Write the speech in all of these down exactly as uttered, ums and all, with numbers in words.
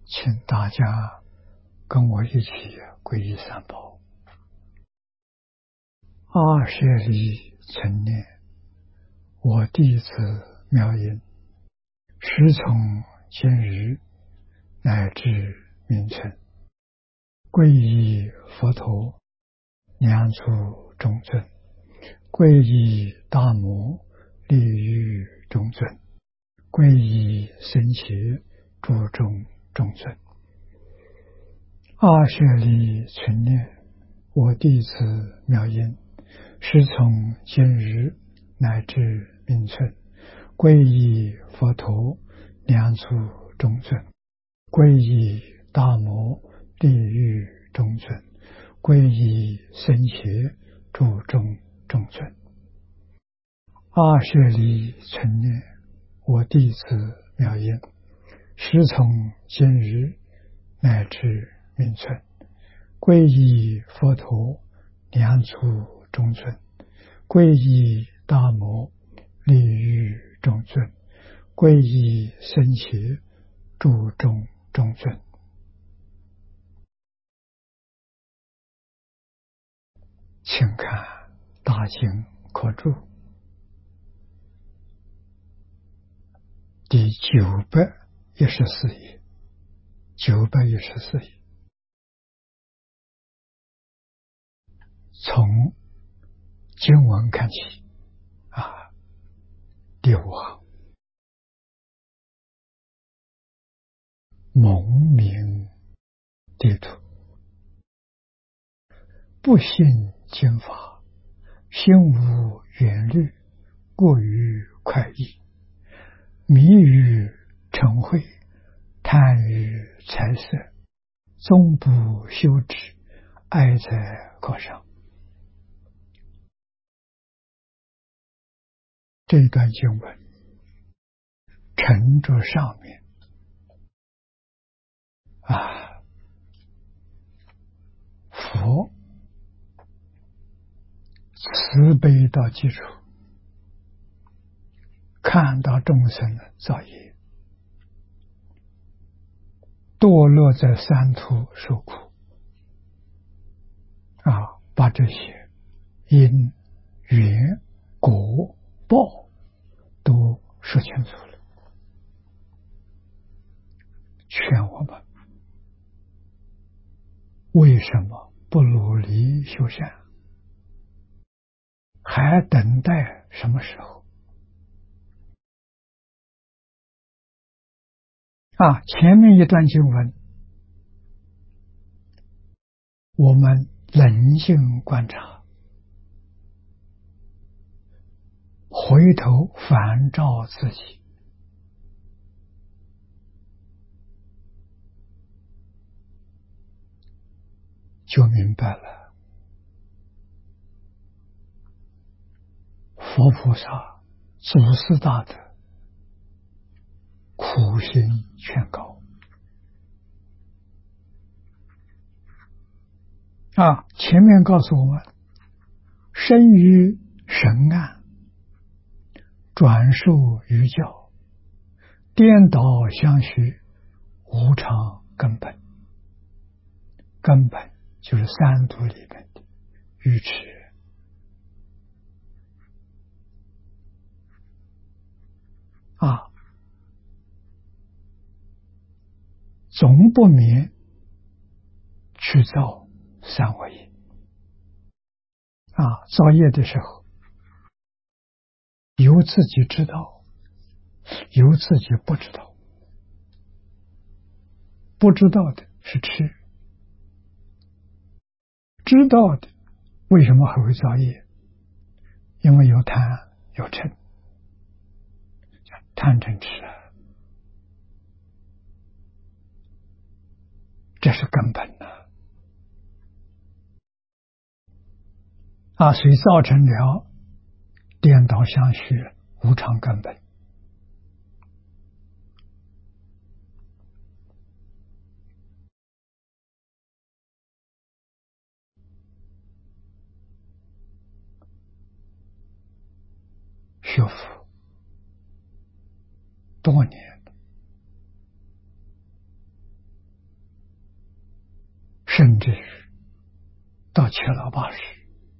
请大家跟我一起皈依三宝。二舍利存念，我弟子妙音，时从今日乃至明存，皈依佛陀，两足中尊；皈依大摩，利于中尊；皈依僧伽，注中中尊。二舍利存念，我弟子妙音，时从今日乃至明存，皈依佛陀，两足中尊；皈依大摩，利于中尊；皈依僧伽，注中中尊。二舍利存念，我弟子妙音，时从今日乃至明存，皈依佛陀，两足中尊；皈依大摩，利于中尊；皈依僧伽，注中中尊。请看大经科注第九百一十四页，九百一十四页，从经文看起啊，第五行，蒙明地图，不信经法，心无远虑，过于快意，迷于嗔恚，贪于财色，终不修止，哀在高上。这一段经文承着上面啊，佛慈悲到基础，看到众生的造业，堕落在三途受苦啊，把这些因缘果报都说清楚了，劝我们为什么不努力修善，还等待什么时候啊？前面一段经文我们冷静观察，回头反照自己，就明白了佛菩萨祖师大德苦心劝告啊！前面告诉我们，生于神案，转受于教，颠倒相续，无常根本。根本就是三毒里面的愚痴人啊，总不免去造三恶业啊。造业的时候，有自己知道，有自己不知道。不知道的是痴，知道的为什么还会造业？因为有贪有嗔，贪嗔痴啊，这是根本的啊，所以造成了颠倒相续，无常根本。学佛多年， 甚至到七老八十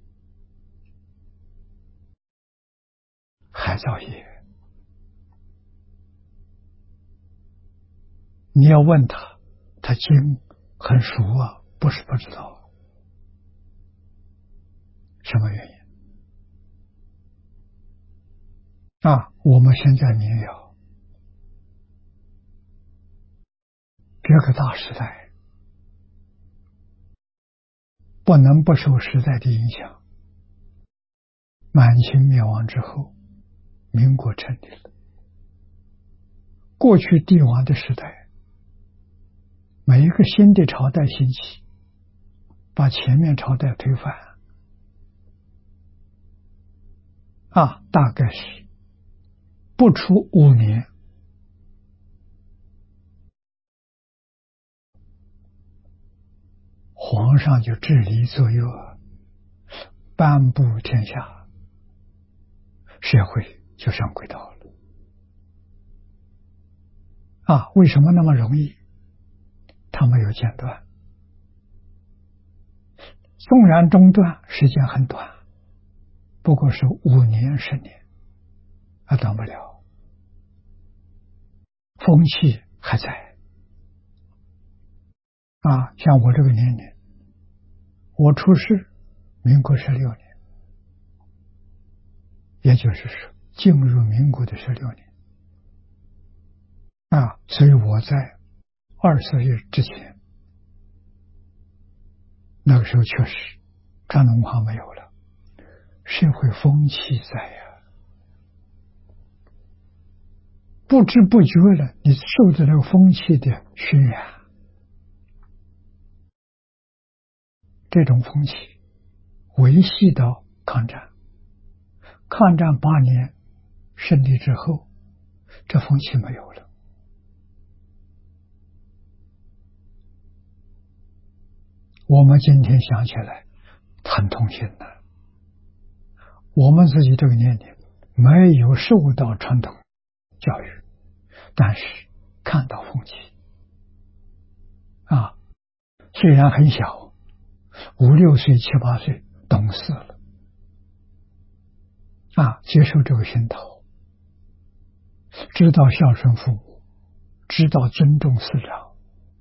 还造业。你要问他，他经很熟啊，不是不知道。什么原因啊？我们现在民谣这个大时代，不能不受时代的影响。满清灭亡之后，民国成立了。过去帝王的时代，每一个新的朝代兴起，把前面朝代推翻啊，大概是不出五年，皇上就治理左右，颁布天下，社会就上轨道了啊！为什么那么容易？他没有间断，纵然中断时间很短，不过是五年十年，还短不了，风气还在啊！像我这个年龄，我出世民国十六年，也就是说进入民国的十六年啊，所以我在二十日之前，那个时候确实传统文化没有了，社会风气在呀、啊，不知不觉了，你受着那个风气的熏染，这种风气维系到抗战，抗战八年胜利之后，这风气没有了。我们今天想起来很痛心的，我们自己这个年龄没有受到传统教育，但是看到风气啊，虽然很小，五六岁七八岁懂事了啊，接受这个熏陶，知道孝顺父母，知道尊重师长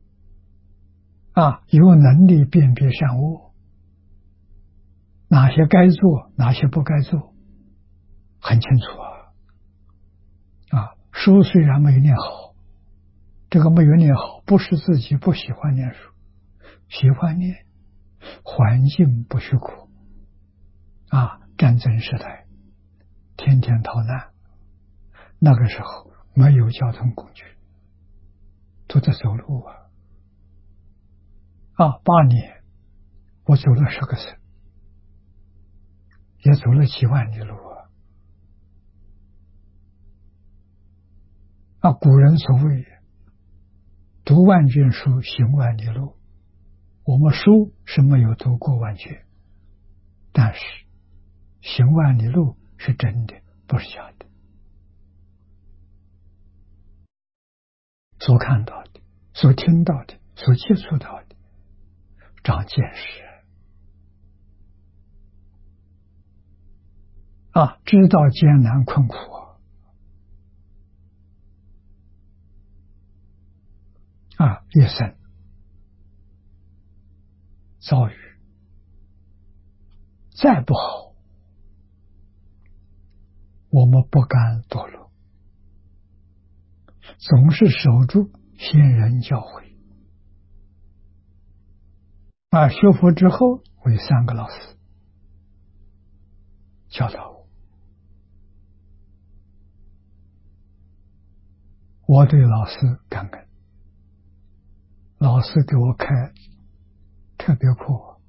啊，有能力辨别善恶，哪些该做，哪些不该做，很清楚啊。啊，书虽然没有念好，这个没有念好，不是自己不喜欢念书，喜欢念，环境不许可啊。战争时代，天天逃难，那个时候没有交通工具，都在走路啊。啊，八年，我走了十个省，也走了几万里路啊！啊，古人所谓“读万卷书，行万里路”，我们书是没有读过万卷，但是行万里路是真的，不是假的。所看到的，所听到的，所接触到的，长见识啊，知道艰难困苦啊，一生遭遇再不好，我们不甘堕落，总是守住先人教诲啊。学佛之后，我有三个老师教导我，我对老师感恩，老师给我开特别课，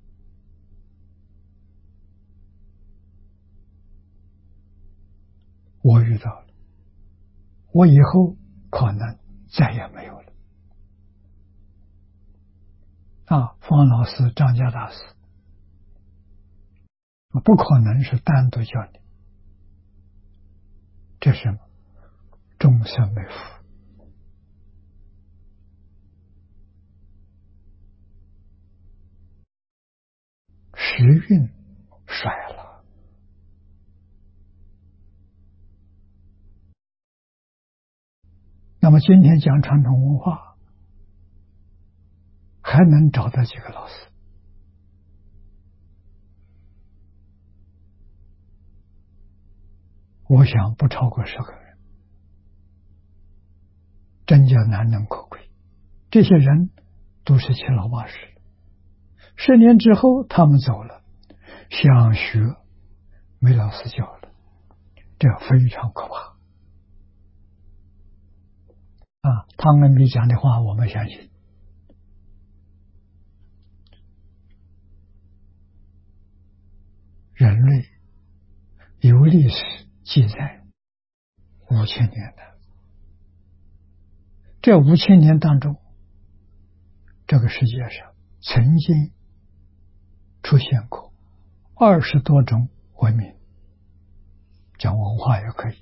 我遇到了，我以后可能再也没有了啊。方老师、张家大师不可能是单独教你，这是什么？终身没福。 时运衰了。那么今天讲传统文化，还能找到几个老师？我想不超过十个人，真叫难能可贵。这些人都是七老八十，十年之后他们走了，想学没老师教了，这非常可怕啊！汤恩比讲的话我们相信。人类有历史记载五千年的，这五千年当中，这个世界上曾经出现过二十多种文明，讲文化也可以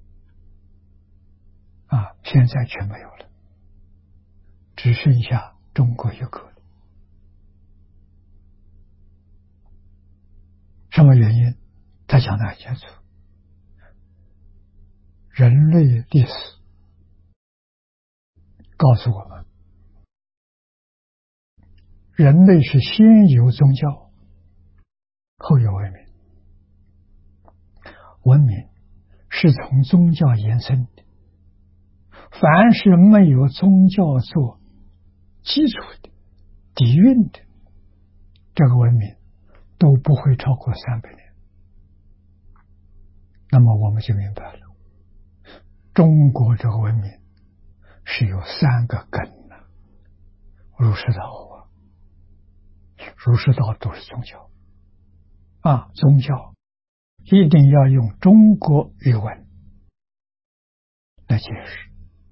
啊，现在全没有了，只剩下中国一个了。什么原因？他讲得很清楚，人类历史告诉我们，人类是先有宗教，后有文明。文明是从宗教延伸的，凡是没有宗教做基础的、底蕴的，这个文明都不会超过三百年。那么我们就明白了，中国这个文明是有三个根的，儒释道啊，儒释道都是宗教啊，宗教一定要用中国语文来解释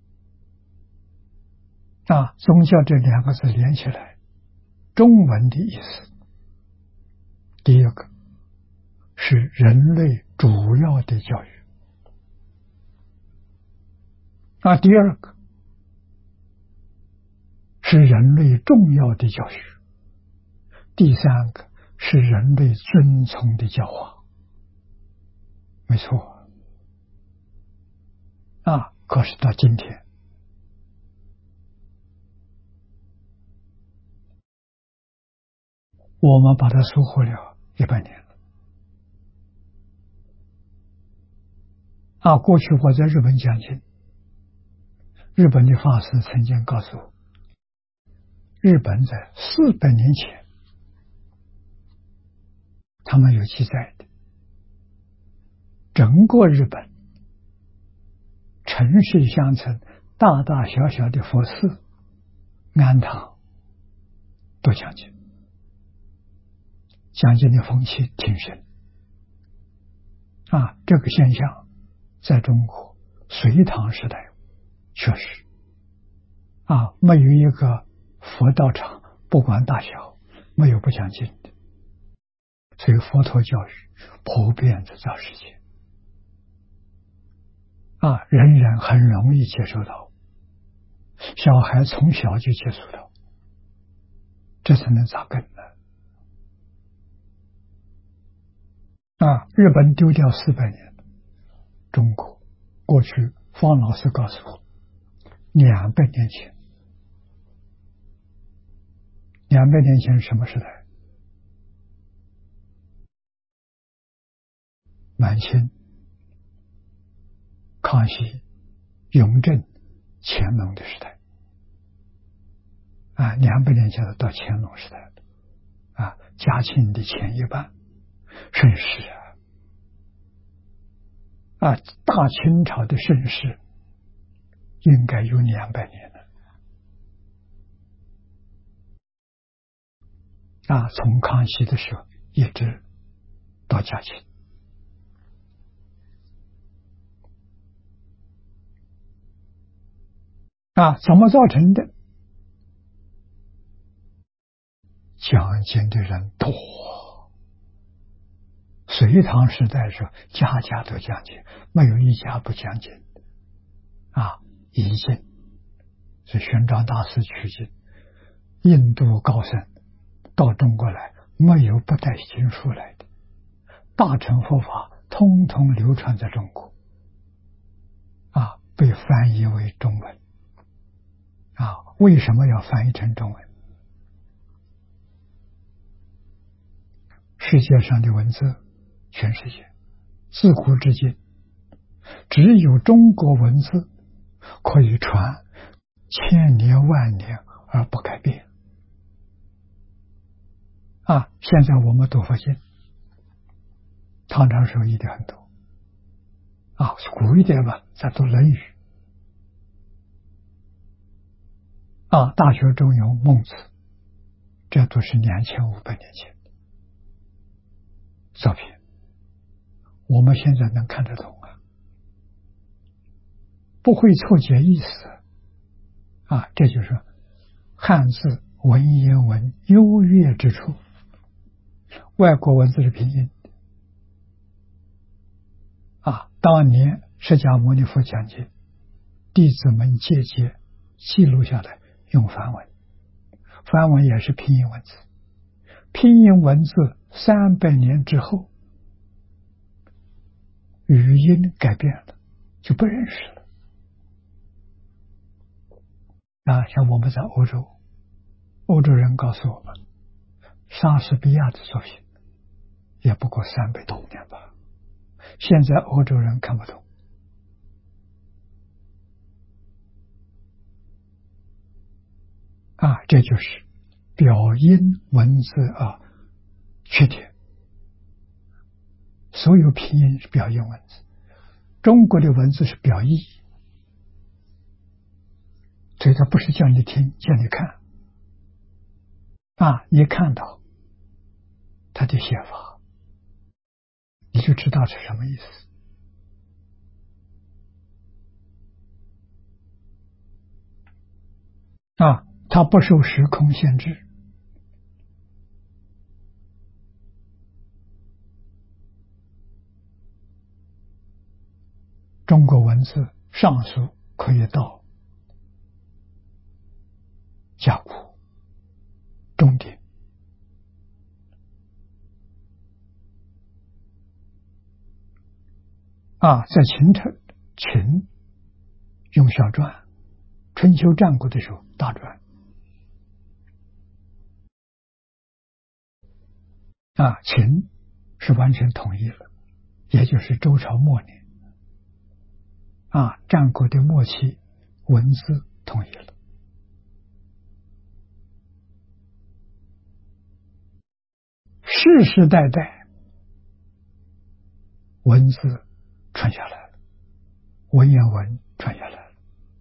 啊，宗教这两个字连起来，中文的意思，第一个是人类主要的教育啊，第二个是人类重要的教育，第三个是人类遵从的教化。没错啊，可是到今天，我们把它疏忽了一百年了啊！过去我在日本讲经，日本的法师曾经告诉我，日本在四百年前，他们有记载的，整个日本城市乡村大大小小的佛寺、庵堂都讲经，讲经的风气挺深啊。这个现象在中国隋唐时代确实啊，没有一个佛道场不管大小没有不讲经的，所以佛陀教育普遍在这世界啊，人人很容易接受到，小孩从小就接触到，这才能扎根呢啊！日本丢掉四百年，中国过去方老师告诉我，两百年前，两百年前是什么时代？满清、康熙、雍正、乾隆的时代啊，两百年前的到乾隆时代啊，嘉庆的前一半，盛世啊，啊，大清朝的盛世应该有两百年了啊，从康熙的时候一直到嘉庆。啊，怎么造成的？讲经的人多，隋唐时代的时候，家家都讲经，没有一家不讲经啊。译经是玄奘大师取经，印度高僧到中国来， 没有不带经书来的，大乘佛法通通流传在中国，啊，被翻译为中文，啊，为什么要翻译成中文？世界上的文字，全世界自古至今，只有中国文字可以传千年万年而不改变。啊，现在我们读佛经，唐朝时候译的很多，啊，古一点吧，咱读《论语》，啊，《大学》《中庸》《孟子》，这都是两千五百年前的作品，我们现在能看得懂啊，不会错解意思，啊，这就是汉字文言文优越之处。外国文字是拼音啊，当年释迦牟尼佛讲解，弟子们借鉴记录下来，用梵文，梵文也是拼音文字，拼音文字三百年之后，语音改变了，就不认识了。啊，像我们在欧洲，欧洲人告诉我们，莎士比亚的作品也不过三百多年吧，现在欧洲人看不懂。啊，这就是表音文字啊缺点。所有拼音是表音文字，中国的文字是表意，所以它不是叫你听，叫你看。啊，你看到它的写法，你就知道是什么意思。啊，它不受时空限制。中国文字上溯可以到甲骨、钟鼎，啊，在秦朝秦用小篆，春秋战国的时候大篆，啊，秦是完全统一了，也就是周朝末年，啊，战国的末期文字统一了，世世代代文字传下来了，文言文传下来了。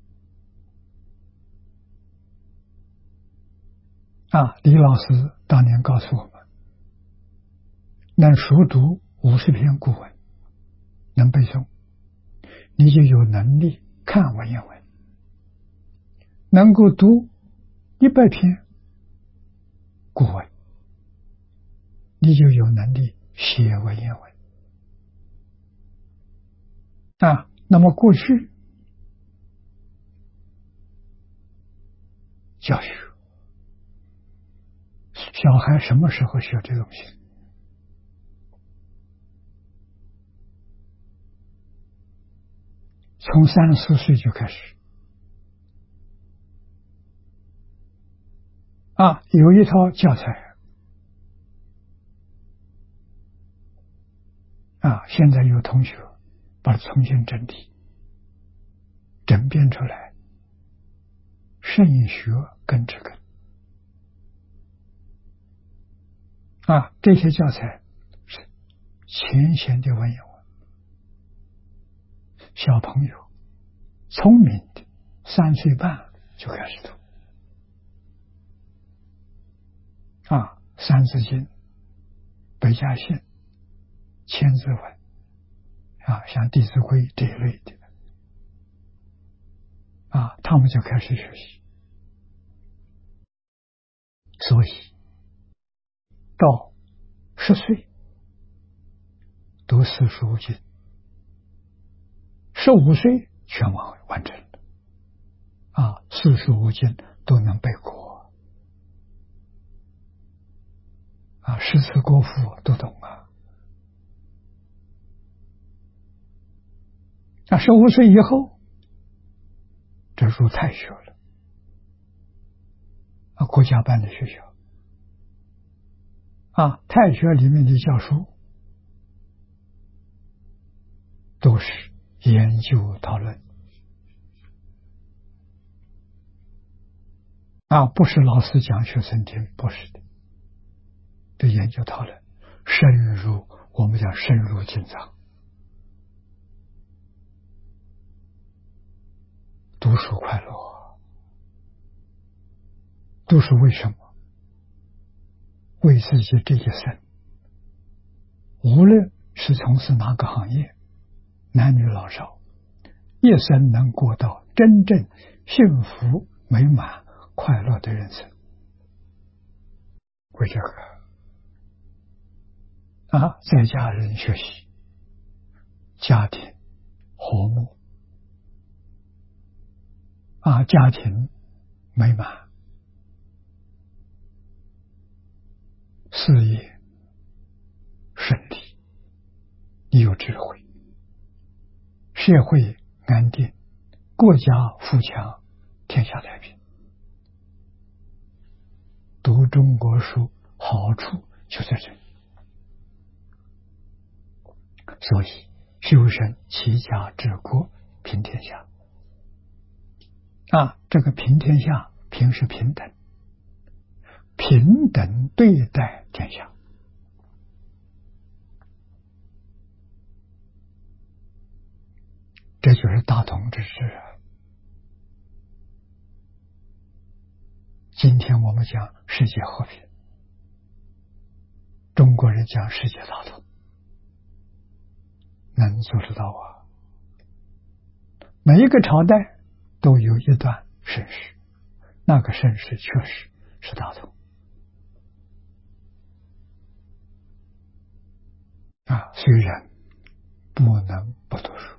啊，李老师当年告诉我们，能熟读五十篇古文，能背诵，你就有能力看文言文；能够读一百篇古文，你就有能力写文言文。啊，那么过去教学，小孩什么时候学这东西？从三四岁就开始。啊，有一套教材，啊，现在有同学把它重新整理、整编出来，圣学根之根。啊，这些教材是浅显的文言文，小朋友聪明的三岁半就开始读。啊，三字经、百家姓、千字文，啊，像弟子规这一类的，啊，他们就开始学习。所以到十岁读四书五经，十五岁全完完成了，啊，四书五经都能背过。 啊，诗词歌赋都懂啊。啊，十五岁以后，这入太学了，啊，国家办的学校，啊，太学里面的教书都是研究讨论，啊，不是老师讲学生听，不是的，都研究讨论，深入我们讲深入进藏。读书快乐，读书为什么？为自己这一生，无论是从事哪个行业，男女老少，一生能过到真正幸福美满快乐的人生。为这个啊，在家人学习，家庭和睦，啊，家庭美满，事业顺利，你有智慧，社会安定，国家富强，天下太平。读中国书好处就在这里，所以修身齐家治国平天下。啊，这个平天下，平是平等，平等对待天下。这就是大同之治啊。今天我们讲世界和平，中国人讲世界大同，能做得到啊？每一个朝代都有一段盛世，那个盛世确实是大同啊。虽然不能不读书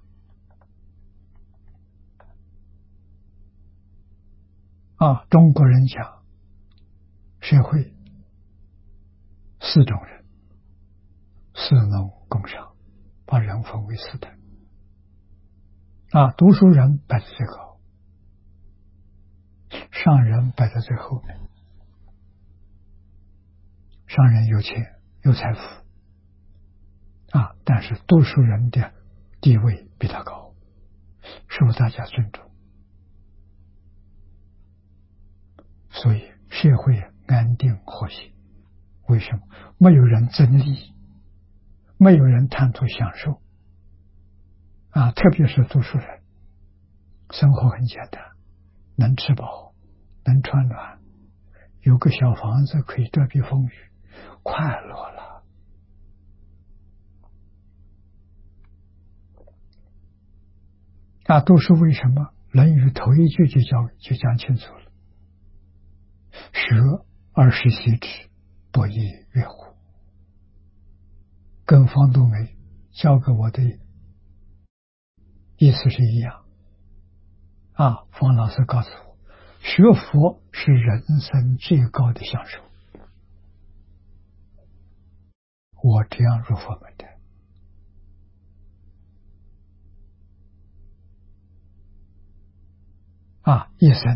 啊，中国人讲社会四种人，士农工商，把人分为四等啊，读书人摆在最高，商人摆在最后面。商人有钱有财富啊，但是读书人的地位比他高，受大家尊重，所以社会安定和谐。为什么？没有人争利益，没有人贪图享受啊，特别是读书人，生活很简单，能吃饱，能穿暖，有个小房子可以遮蔽风雨，快乐了。啊，读书为什么？《论语》头一句就讲就讲清楚了：学而时习之，不亦说乎？跟方东梅教给我的意思是一样啊。方老师告诉我，学佛是人生最高的享受。我这样入佛门的啊，一生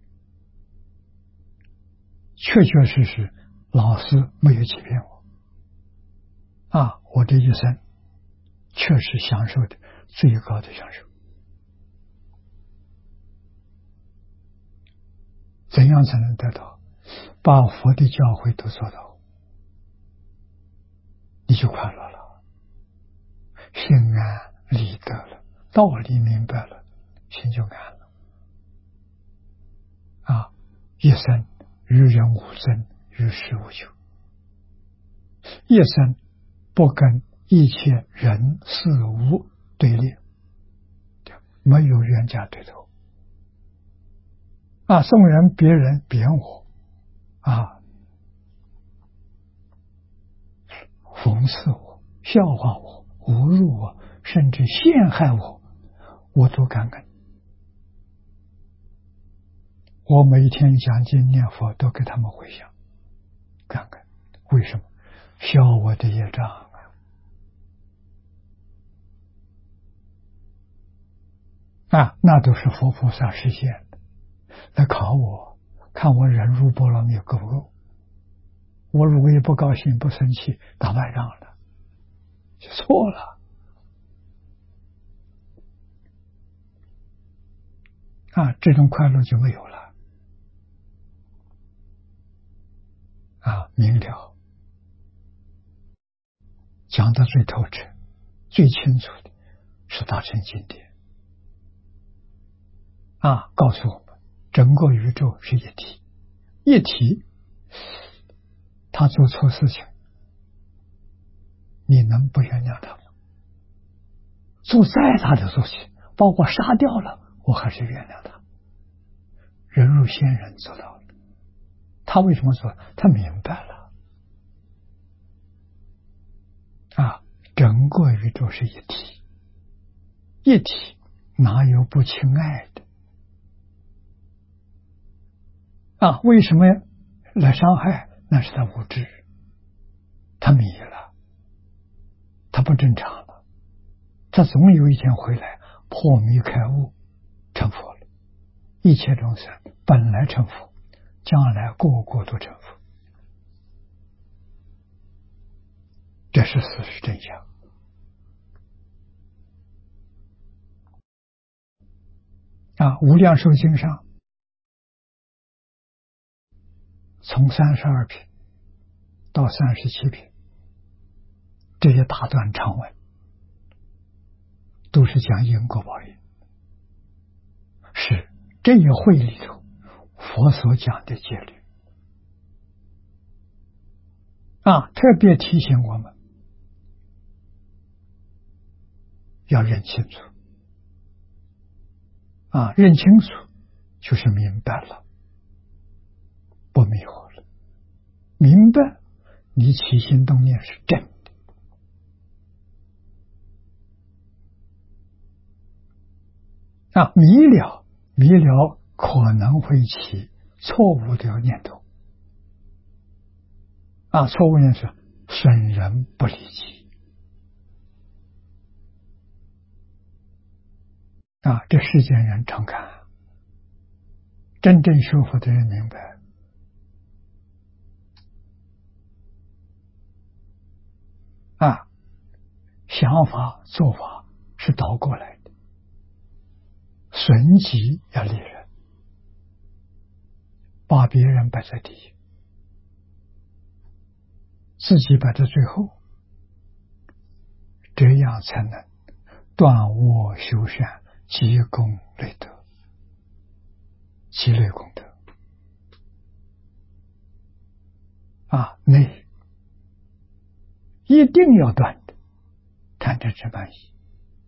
确确实实老师没有欺骗我啊，我这一生确实享受的最高的享受。怎样才能得到？把佛的教诲都做到，你就快乐了，心安理得了，道理明白了，心就安了啊！一生与人无争，与世无求，一生不跟一切人事物对立，没有冤家对头啊！纵然别人贬我啊，讽刺我，笑话我，侮辱我，甚至陷害我，我都感恩。我每天讲经念佛都给他们回向感恩。为什么？ 消我的业障啊！啊，那都是佛菩萨实现的。来考我，看我忍辱波罗蜜够不够？我如果也不高兴、不生气，打败仗了，就错了。啊，这种快乐就没有了。啊，明了，讲得最透彻、最清楚的是大乘经典。啊，告诉我们，整个宇宙是一体，一体，他做错事情，你能不原谅他吗？做再大的错情，把我杀掉了，我还是原谅他。人如仙人做到了，他为什么做？他明白了。啊，整个宇宙是一体，一体哪有不亲爱的？啊，为什么来伤害？那是他无知，他迷了，他不正常了，他总有一天回来破迷开悟，成佛了。一切众生本来成佛，将来个个都成佛，这是事实真相。啊，无量寿经上从三十二品到三十七品，这些大段长文都是讲因果报应，是这一会里头佛所讲的戒律。啊，特别提醒我们要认清楚。啊，认清楚就是明白了，不迷惑了。明白你起心动念是真的。啊，迷了，迷了可能会起错误的念头。啊，错误念头损人不利己。啊，这世间人常看，真正修佛的人明白，啊，想法做法是倒过来的，损己要利人，把别人摆在第一，自己摆在最后，这样才能断恶修善，积功累德，积累功德。啊，内一定要断的，贪嗔痴慢疑，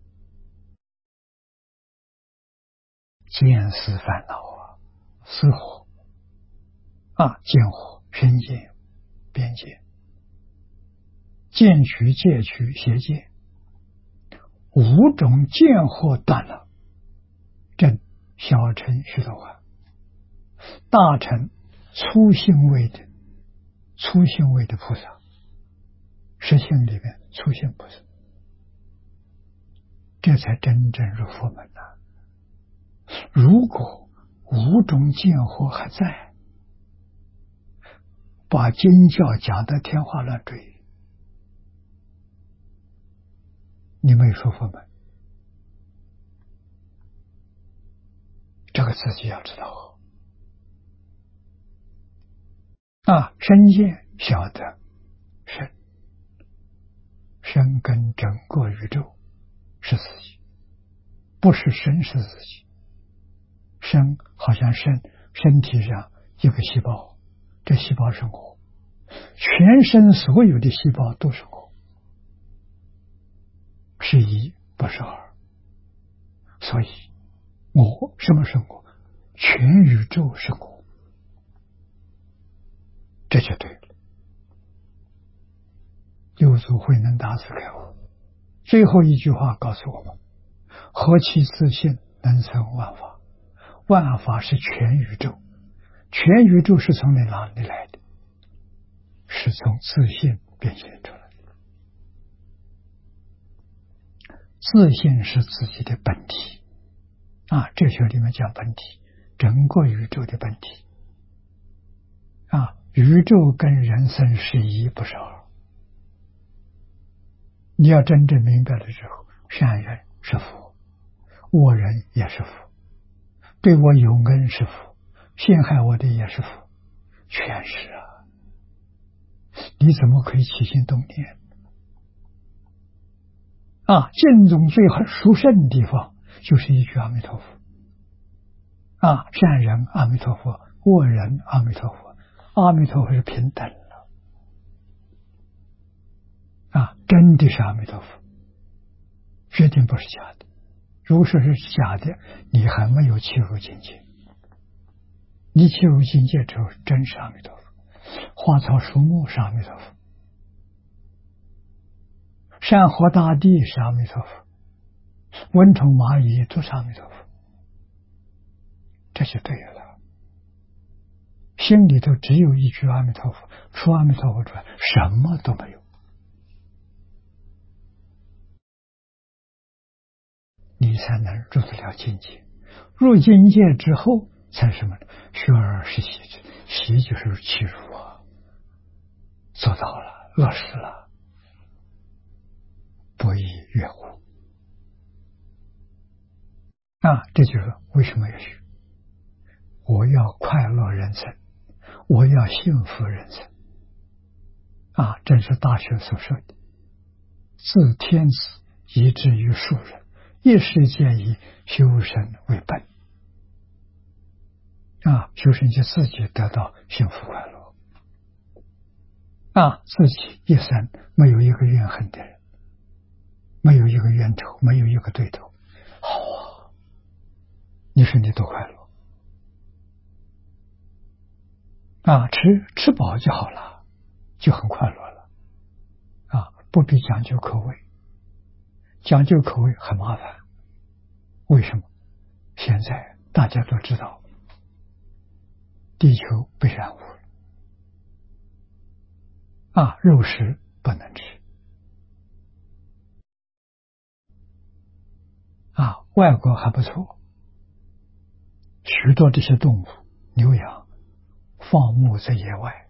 见思烦恼啊，思火啊，见火、身见、边见、见取、戒取、邪见，五种见惑断了，正小乘须陀洹，大乘粗性位的粗性位的菩萨，实性里面粗性菩萨，这才真正入佛门呐、啊。如果五种见惑还在，把经教讲得天花乱坠，你没说佛门，这个自己要知道。啊，身见晓得身，身跟整个宇宙是自己，不是身是自己。身好像身身体上一个细胞，这细胞是我，全身所有的细胞都是我，是一不是二。所以我什么是我？全宇宙是我，这就对了。六祖慧能大师开悟，最后一句话告诉我们：何其自信，能生万法。万法是全宇宙，全宇宙是从哪里来的？是从自信变现出来。自信是自己的本体啊，哲学里面讲本体，整个宇宙的本体啊，宇宙跟人生是一不是二。你要真正明白了之后，善人是福，恶人也是福，对我有恩是福，陷害我的也是福，全是啊。你怎么可以起心动念啊？净宗最殊胜的地方就是一句阿弥陀佛啊，善人阿弥陀佛，恶人阿弥陀佛，阿弥陀佛是平等了啊，真的是阿弥陀佛，决定不是假的。如果说是假的，你还没有契入境界。你契入境界之后，真是阿弥陀佛。花草树木是阿弥陀佛，山河大地是阿弥陀佛，蚊虫蚂蚁都是阿弥陀佛，这就对了。心里头只有一句阿弥陀佛，除阿弥陀佛之外什么都没有。你才能入得了境界。入境界之后才什么呢？学而时习之，习就是契入啊，做到了，落实了，不亦乐乎啊！这就是为什么要学。我要快乐人生，我要幸福人生啊！正是大学所说的，自天子以至于庶人，一世皆以修身为本啊！修身就自己得到幸福快乐啊！自己一生没有一个怨恨的人，没有一个冤仇，没有一个对头，好啊！你说你多快乐啊！吃吃饱就好了，就很快乐了啊！不必讲究口味，讲究口味很麻烦。为什么？现在大家都知道，地球被染污了啊，肉食不能吃啊。外国还不错，许多这些动物牛羊放牧在野外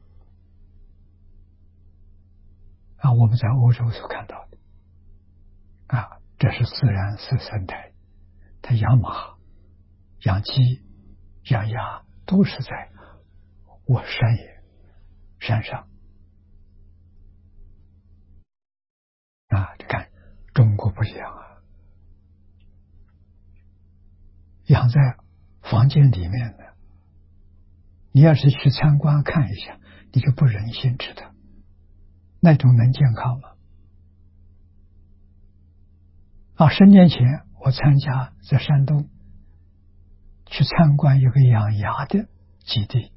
啊，我们在欧洲所看到的啊，这是自然是生态。它养马、养鸡、养鸭都是在我山野山上啊。你看中国不一样啊，养在房间里面的，你要是去参观看一下，你就不忍心吃它，那种能健康吗？啊，十年前我参加在山东去参观一个养鸭的基地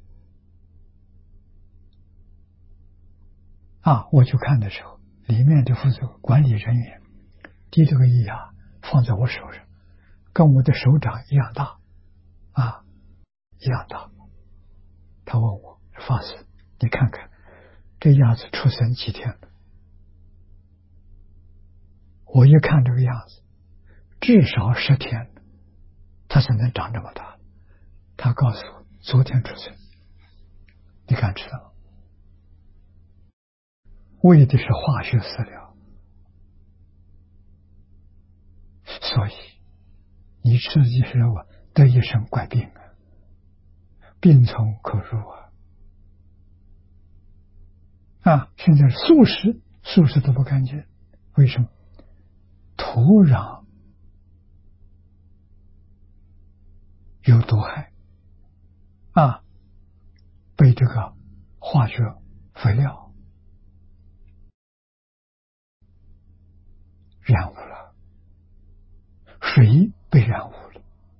啊，我去看的时候，里面的负责管理人员提这个一鸭放在我手上，跟我的手掌一样大啊，一样大。他问我法师，你看看这鸭子出生几天了？我一看这个样子，至少十天了，它才能长这么大。他告诉我，昨天出生。你敢吃吗？喂的是化学饲料，所以你吃的是肉啊，得一身怪病啊，病从口入啊！啊，现在素食，素食都不干净，为什么？土壤有毒害啊，被这个化学肥料染污了，水被染污了，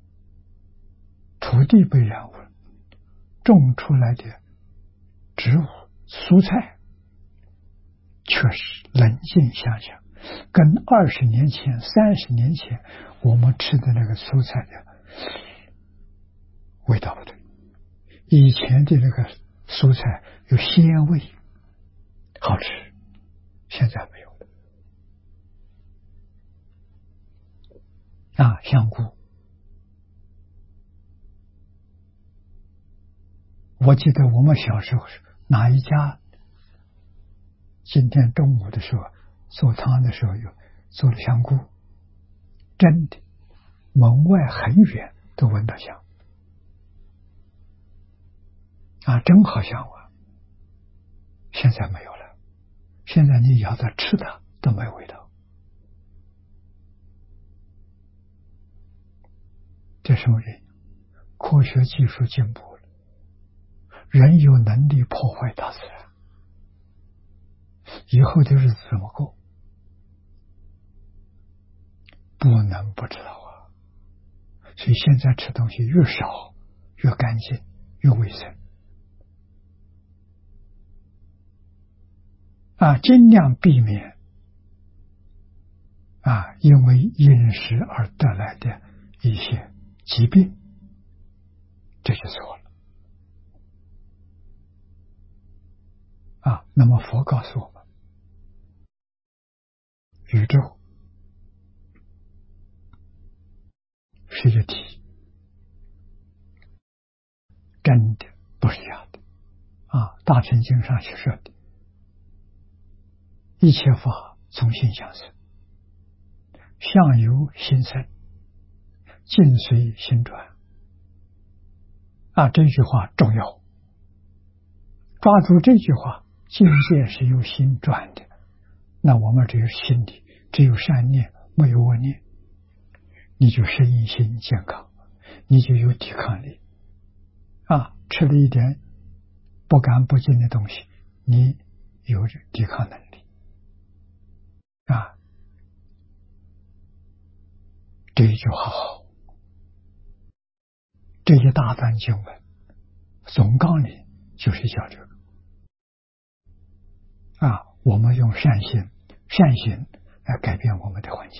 土地被染污了，种出来的植物蔬菜，确实冷静想想，跟二十年前、三十年前我们吃的那个蔬菜的味道不对。以前的那个蔬菜有鲜味，好吃现在没有了。啊，香菇，我记得我们小时候是哪一家？今天中午的时候做汤的时候有做了香菇，真的门外很远都闻到香啊，真好香啊！现在没有了，现在你咬它吃它都没有味道。这什么原因？科学技术进步了，人有能力破坏大自然，以后的日子怎么过？不能不知道啊！所以现在吃东西越少越干净越卫生啊，尽量避免啊因为饮食而得来的一些疾病，这就错了啊。那么佛告诉我们，宇宙是一体，真的不是假的啊。大乘经上是说的，一切法从心想生，相由心生，境随心转啊。这句话重要，抓住这句话，境界是由心转的，那我们只有心里只有善念没有恶念，你就身心健康，你就有抵抗力啊。吃了一点不干不净的东西，你有抵抗能力啊。这一句话好，这一大段经文总纲领就是讲这个啊。我们用善心善行来改变我们的环境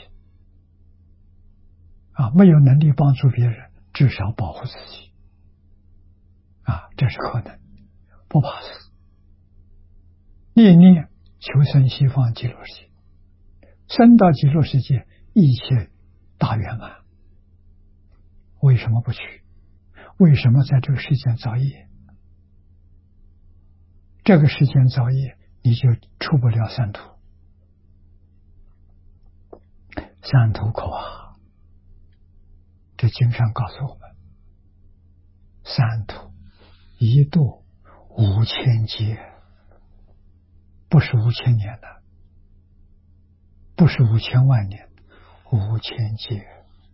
啊，没有能力帮助别人，至少保护自己啊，这是可能，不怕死，念念求生西方极乐世界，生到极乐世界一切大圆满。为什么不去？为什么在这个世间造业？这个世间造业，你就出不了三途。三途口啊，这经上告诉我们，三途一度五千劫，不是五千年的，不是五千万年，五千劫。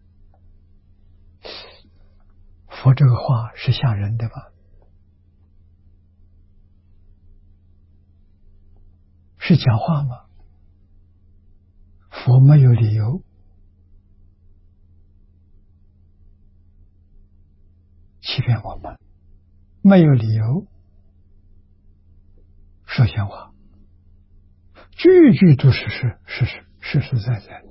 佛这个话是吓人的吧？是假话吗？佛没有理由欺骗我们，没有理由说闲话，句句都是实实实实实在在。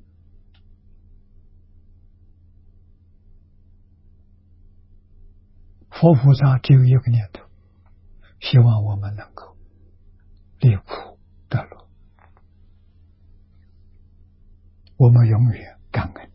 佛菩萨只有一个念头，希望我们能够离苦得乐，我们永远感恩。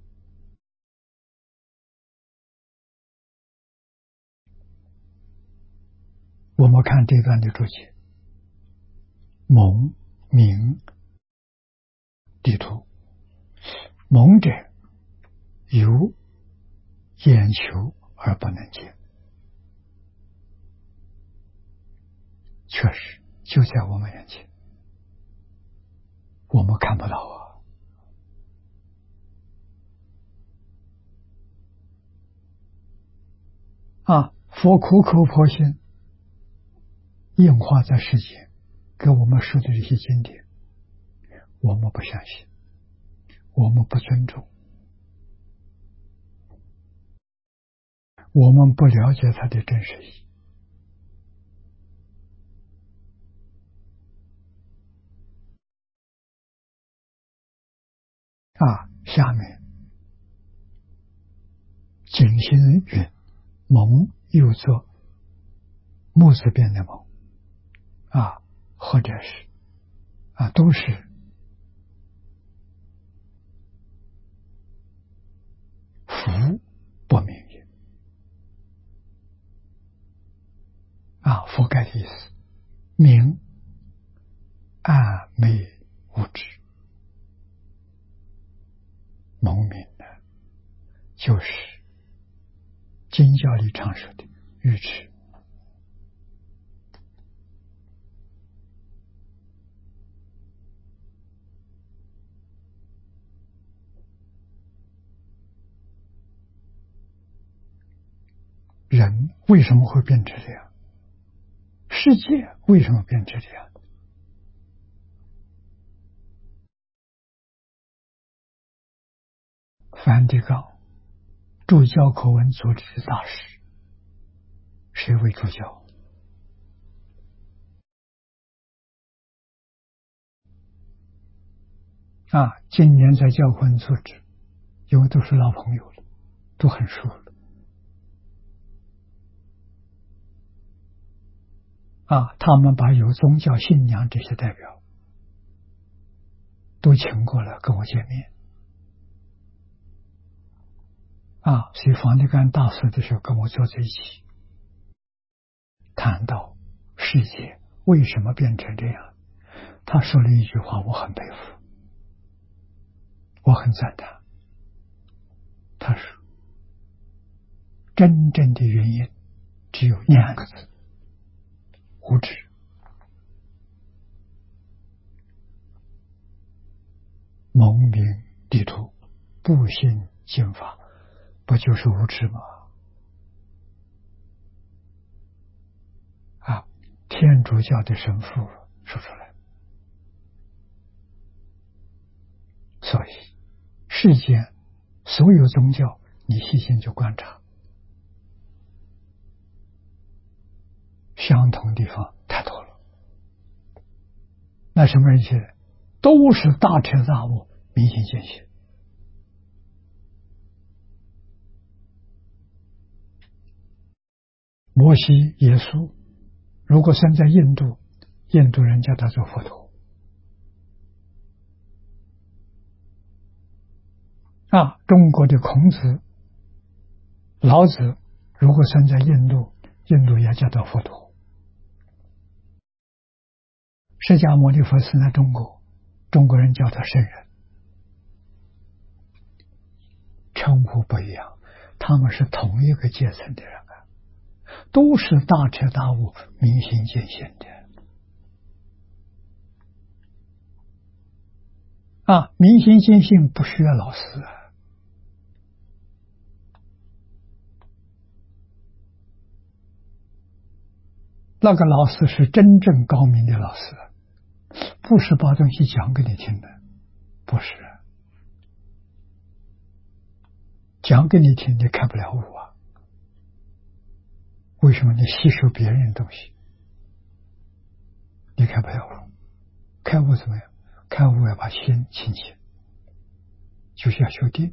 我们看这段的注解，蒙明地图，蒙者有眼球而不能见，确实就在我们眼前，我们看不到啊！啊，佛苦口婆心印化在世间，给我们说的这些经典，我们不相信，我们不尊重，我们不了解它的真实意义。啊，下面景行云，蒙又作木字边的蒙啊，或者是啊，都是福不明也。啊，覆盖的意思，明暗昧无知，蒙明呢，就是经教里常说的愚痴。人为什么会变成这样？世界为什么变成这样？梵蒂冈主教口文组织的大使，谁为主教？啊，今年在教会组织，因为都是老朋友了，都很熟了。啊，他们把有宗教信仰这些代表都请过来跟我见面。啊，所以梵蒂冈大事的时候跟我坐在一起，谈到世界为什么变成这样，他说了一句话，我很佩服，我很赞叹。他说，真正的原因只有两个字：无知。蒙明地图，不信经法，不就是无知吗？啊，天主教的神父说出来。所以世间所有宗教，你细心去观察，相同地方太多了。那什么人些都是大彻大悟，明心见性。摩西、耶稣，如果生在印度，印度人叫他做佛陀。啊，中国的孔子、老子，如果生在印度，印度也叫他佛陀。释迦牟尼佛生在中国，中国人叫他圣人，称呼不一样，他们是同一个阶层的人啊，都是大彻大悟、明心见性的。啊，明心见性不需要老师啊。那个老师是真正高明的老师，不是把东西讲给你听的，不是讲给你听，你开不了悟啊。为什么？你吸收别人的东西，你开不了悟。开悟怎么样？开悟要把心清净，就是要修定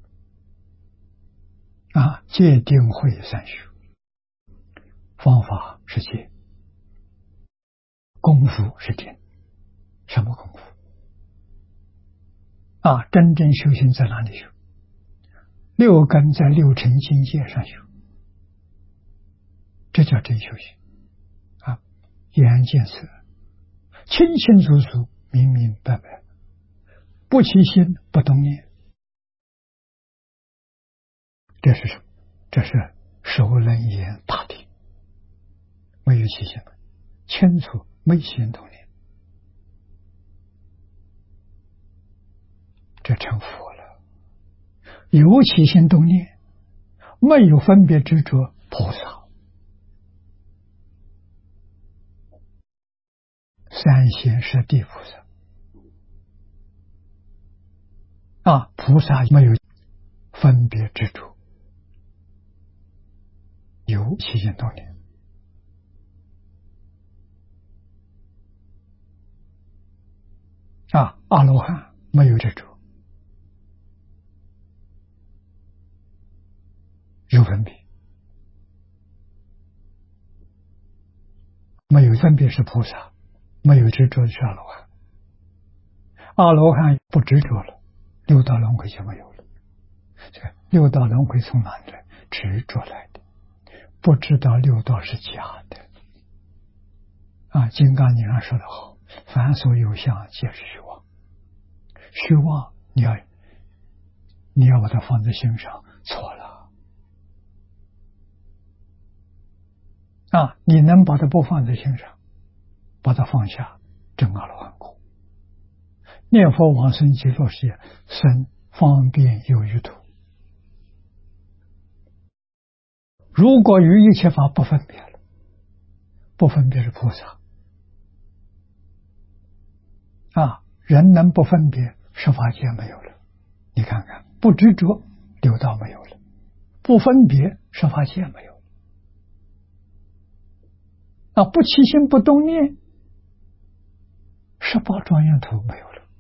啊，戒定慧三修。方法是戒，功夫是定。什么功夫啊？真正修行在哪里修？六根在六尘境界上修，这叫真修行啊！眼见色，清清楚楚，明明白白，不起心，不动念。这是什么？这是首楞严大定，没有起心，清楚，没心动念，这成佛了。有起心动念，没有分别执着，菩萨。三贤是地菩萨啊，菩萨没有分别执着，有起心动念啊，阿罗汉没有执着，有分别，没有分别是菩萨，没有执着是阿罗汉阿罗汉不执着了，六道轮回就没有了。这六道轮回从哪里来？执着来的，不知道六道是假的。啊，《金刚经》上说得好，凡所有相，皆是虚妄。虚妄，你要你要把它放在心上，错了。啊，你能把它不放在心上，把它放下，证阿罗汉果。念佛往生极乐世界，生方便有余土。如果与一切法不分别了，不分别是菩萨。啊，人能不分别，十法界没有了。你看看，不执着，六道没有了；不分别，十法界没有了。啊，不起心不动念，十八庄严土没有了。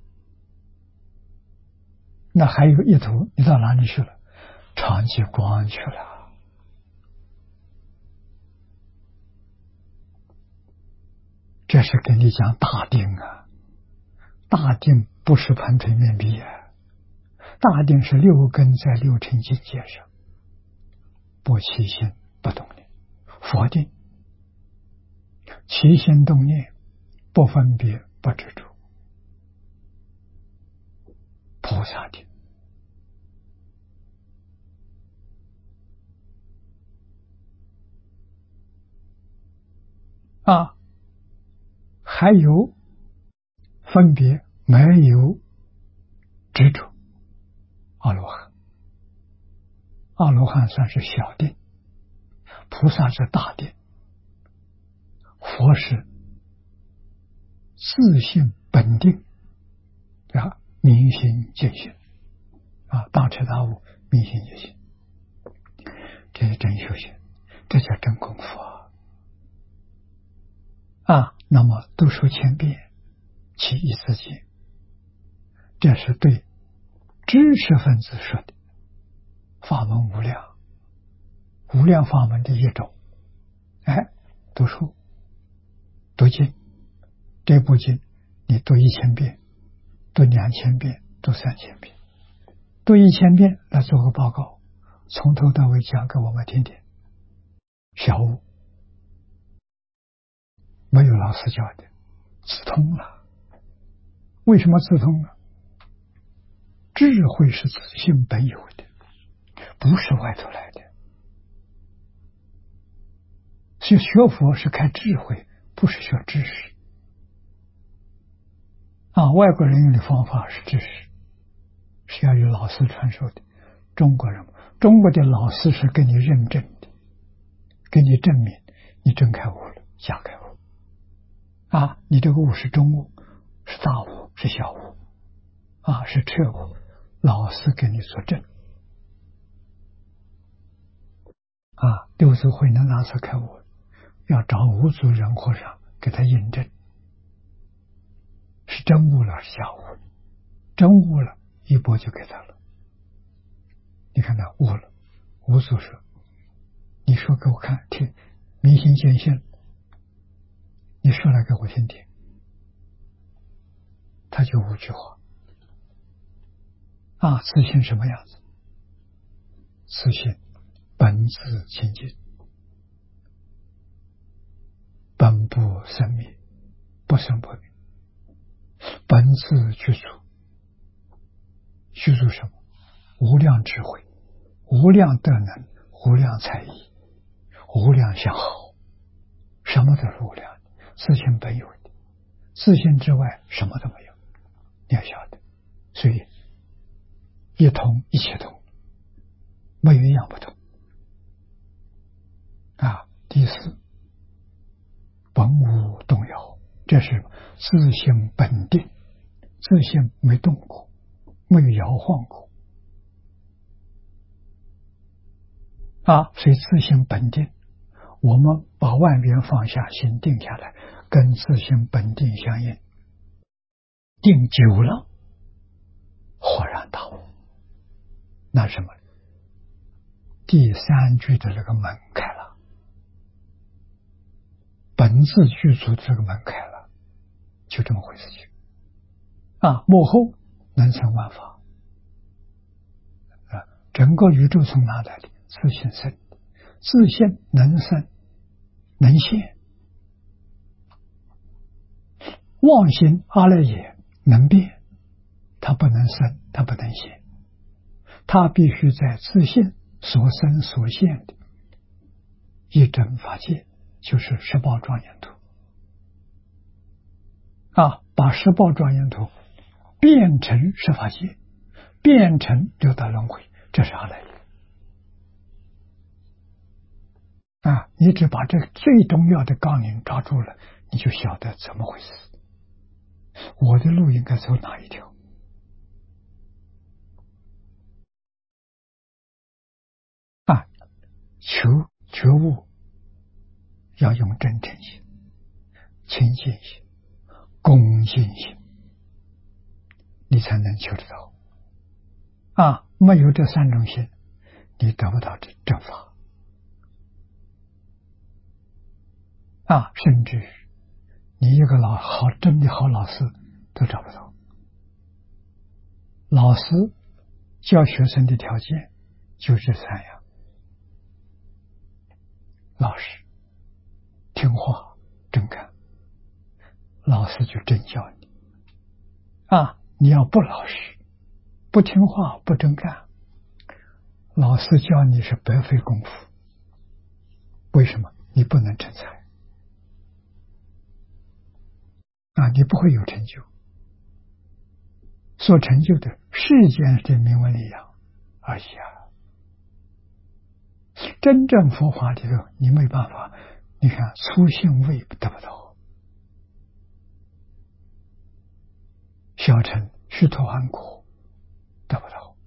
那还有一土，你到哪里去了？常寂光去了。这是跟你讲大定啊，大定不是盘腿面壁啊，大定是六根在六尘境界上，不起心不动念。佛定起心动念，不分别不执着。菩萨定啊，还有分别没有执着，阿罗汉。阿罗汉算是小定，菩萨是大定，佛是自性本定啊，明心见性啊，大彻大悟，明心见性，这是真修行，这叫真功夫啊！啊，那么读书千遍，其义自见，这是对知识分子说的。法门无量，无量法门的一种。哎，读书读经，这部经你读一千遍，读两千遍，读三千遍，读一千遍来做个报告，从头到尾讲给我们听听。小悟没有老师教的，自通了。为什么自通呢？智慧是自性本有的，不是外头来的。所以学佛是开智慧，不是学知识。啊，外国人用的方法是知识，是要有老师传授的。中国人，中国的老师是给你认证的，给你证明你真开悟了，假开悟。啊，你这个悟是中悟，是大悟，是小悟，啊，是彻悟，老师给你作证。啊，六祖慧能大师开悟，要找五祖人和尚给他印证，是真悟了，是假悟了。真悟了，一钵就给他了。你看他悟了，五祖说：“你说给我看，听，明心见性，你说来给我听听。”他就五句话。啊，自性什么样子？自性本自清净，本不生灭，不生不灭，本自具足。具足什么？无量智慧，无量德能，无量才艺，无量相好，什么都是无量的，自性本有的，自性之外什么都没有。你要晓得，所以一通一切通，没有一样不同。啊，第四，本无动摇，这是自性本定，自性没动过，没有摇晃过。啊，所以自性本定，我们把万缘放下，心定下来，跟自性本定相应，定久了，豁然大悟。那什么？第三句的这个门开了，本自具足这个门开了，就这么回事情。 啊，幕后能生万法啊，整个宇宙从哪来的？自性生，自性能生能现，妄心阿赖耶能变，它不能生，它不能现，它必须在自性所生所现的一真法界，就是十报庄严图啊，把十报庄严图变成十法界，变成六道轮回，这是阿赖耶啊！你只把这最重要的纲领抓住了，你就晓得怎么回事。我的路应该走哪一条？啊，求觉悟要用真诚心、清净心、恭敬心，你才能求得到。啊，没有这三种心，你得不到这正法。啊，甚至你一个老好真的好老师都找不到。老师教学生的条件就这三样：老实、听话、真干。老师就真教你啊！你要不老实、不听话、不真干，老师教你是白费功夫。为什么？你不能成才啊！你不会有成就，所成就的世间的名闻利养而已啊！真正佛法里头，你没办法，你看粗性味得不到。小乘须陀洹果得不到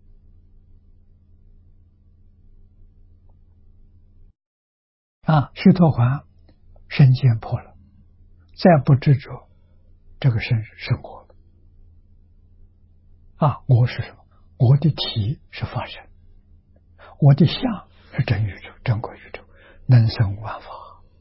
啊！须陀洹身见破了，再不执着，这个生生活了啊！我是什么？我的体是法身，我的相是真宇宙、整个宇宙，能生万法。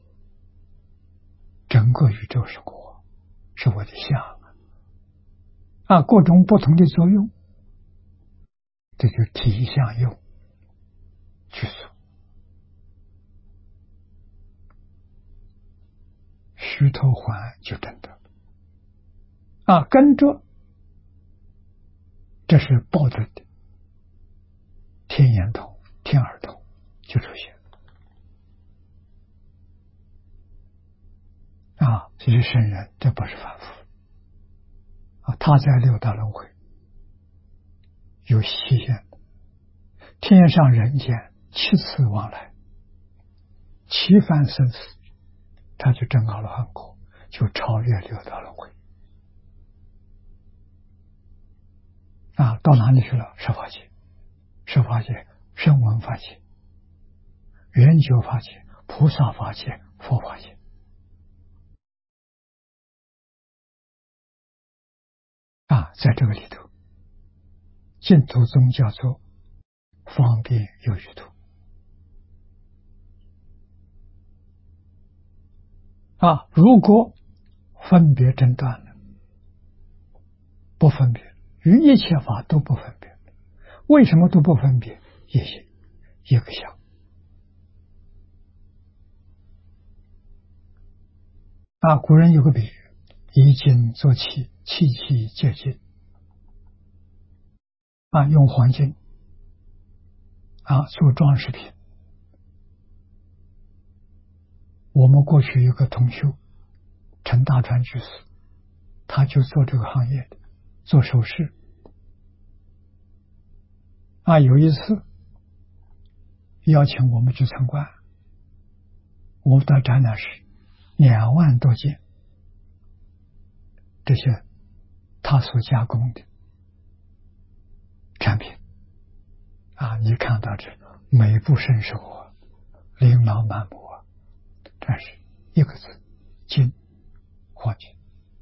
整个宇宙是我，是我的相啊！各种不同的作用，这就体相用去做。须陀洹就真的啊，跟着这是抱着的天眼通、天耳通就出现啊，这是圣人，这不是凡夫啊。他在六道轮回有期限的，天上人间七次往来，七番生死，他就证阿罗汉果，就超越六道轮回啊！到哪里去了？十法界、十法界、声闻法界、圆觉法界、菩萨法界、佛法界啊！在这个里头，净土宗叫做方便有余土啊！如果分别真断了，不分别，与一切法都不分别，为什么都不分别？一心一个相啊！古人有个比喻，以金做器，器器皆金啊，用黄金啊做装饰品。我们过去有个同修陈大川居士，他就做这个行业的，做首饰啊。有一次邀请我们去参观，我们到展览室，两万多件这些他所加工的产品啊，你看到这美不胜收啊，琳琅满目啊，但是一个字，金，黄金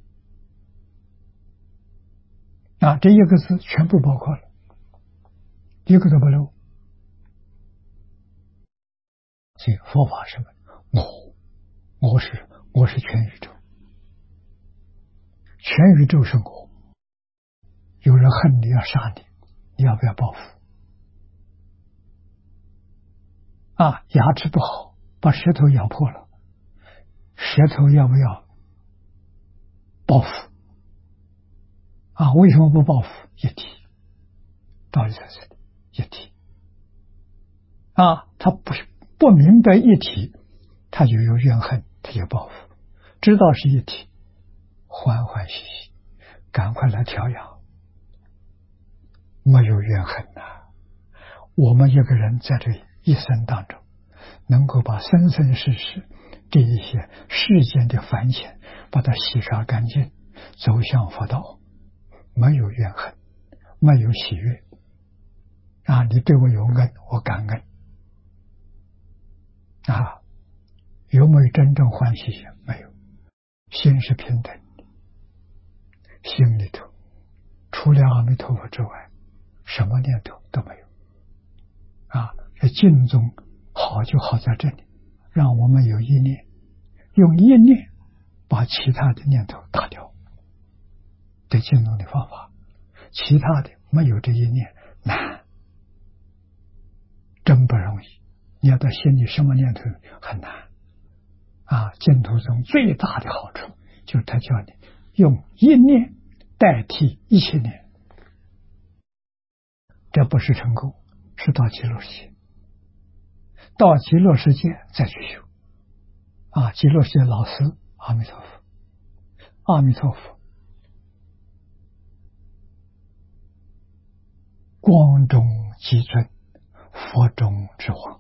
啊，这一个字全部包括了，一个都不漏。所以佛法什么？我，我是我是全宇宙，全宇宙是我， 有人恨你要杀你，你要不要报复？啊，牙齿不好，把舌头咬破了，舌头要不要报复？啊，为什么不报复？一体，道理在这里，一体。啊，他不是不明白一体，他就有怨恨，他就报复。知道是一体，欢欢喜喜，赶快来调养，没有怨恨呐、啊。我们一个人在这一生当中，能够把生生世世这一些世间的烦险，把它洗刷干净，走向佛道，没有怨恨，没有喜悦。啊，你对我有恩，我感恩。啊，有没有真正欢喜心？没有。心是平等的，心里头除了阿弥陀佛之外，什么念头都没有。啊，这净宗好就好在这里，让我们有一念，用一念把其他的念头打掉。对净宗的方法，其他的没有这一念难，真不容易。你要到心里什么念头很难。啊，净土中最大的好处就是他叫你用一念代替一切念，这不是成功，是到极乐世界。到极乐世界再去修。啊，极乐世界老师阿弥陀佛，阿弥陀佛光中极尊，佛中之王。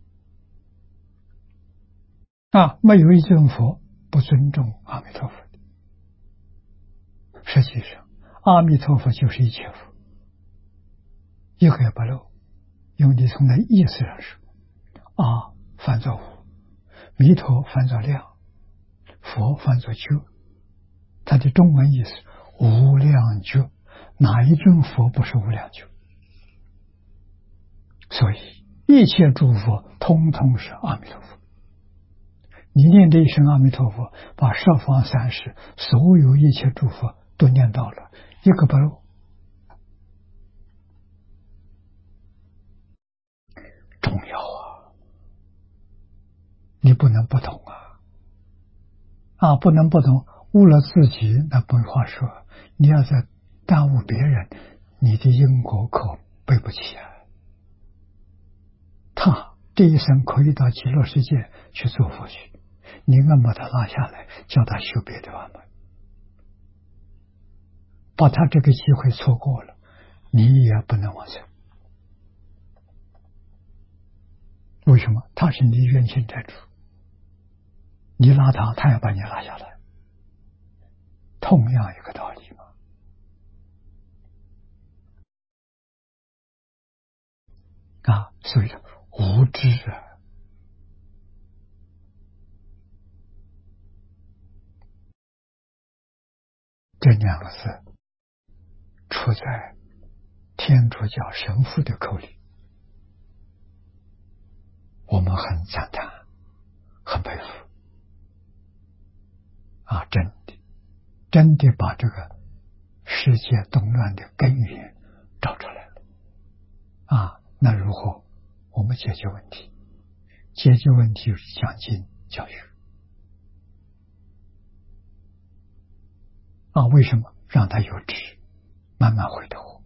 啊，没有一尊佛不尊重阿弥陀佛的。实际上，阿弥陀佛就是一切佛，一个也不漏。因为你从那意思上说，阿翻作无，弥陀翻作量，佛翻作觉，它的中文意思无量觉，哪一尊佛不是无量觉？所以一切诸佛通通是阿弥陀佛。你念这一声阿弥陀佛，把十方三世所有一切诸佛都念到了，一个不漏。重要啊，你不能不懂啊！啊，不能不懂，误了自己，那没话说。你要再耽误别人，你的因果可背不起啊。他这一生可以到极乐世界去做佛去，你硬把他拉下来，叫他修别的法门，把他这个机会错过了，你也不能往生。为什么？他是你冤亲债主，你拉他，他要把你拉下来，同样一个道理嘛。啊，所以说无知啊。这两个字出在天主教神父的口里，我们很赞叹，很佩服。啊，真的，真的把这个世界动乱的根源找出来了。啊，那如何我们解决问题？解决问题就是讲经教学。啊，为什么？让他有知，慢慢回头。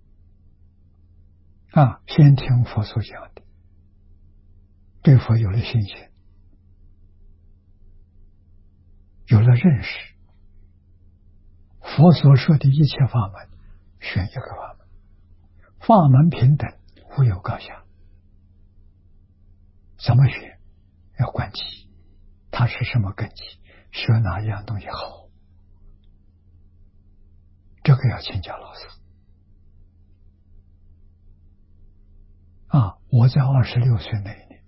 啊，先听佛所讲的，对佛有了信心，有了认识，佛所说的一切法门，选一个法门，法门平等，无有高下。怎么选？要观基，它是什么根基，学哪一样东西好，这个要请教老师。啊，我在二十六岁那一年，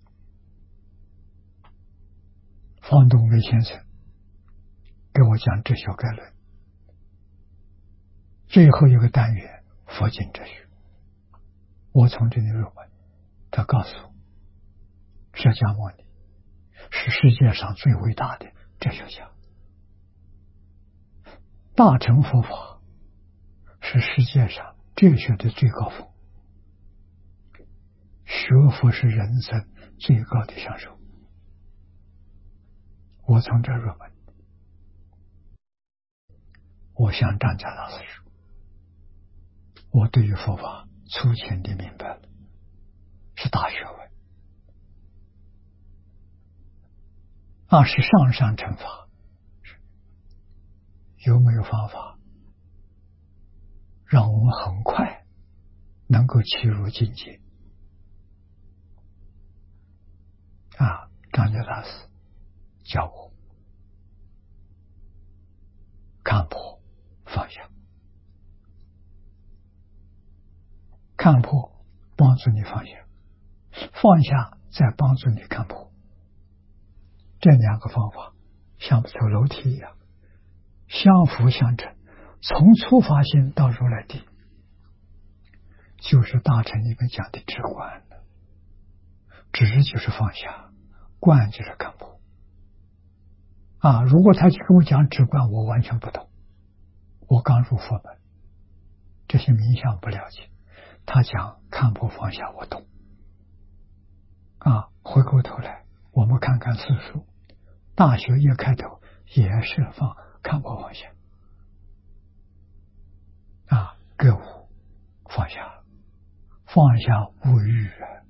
方东梅先生给我讲哲学概论，最后一个单元佛经哲学，我从这里入门。他告诉我，释迦牟尼是世界上最伟大的哲学家，大乘佛法是世界上哲学的最高峰，学佛是人生最高的享受。我从这入门，我向张家大师说，我对于佛法粗浅的明白了，是大学问，二是上上乘法，有没有方法让我们很快能够契入境界？啊，张家大师教我看破放下，看破帮助你放下，放下再帮助你看破，这两个方法像走楼梯一样，相辅相成，从初发心到如来地，就是大乘里面讲的止观了。止就是放下，观就是看破。啊，如果他去跟我讲止观，我完全不懂。我刚入佛门，这些冥想不了解。他讲看破放下，我懂。啊，回过头来，我们看看四书，大学一开头也是放看破放下。啊，格物放下，放下无欲，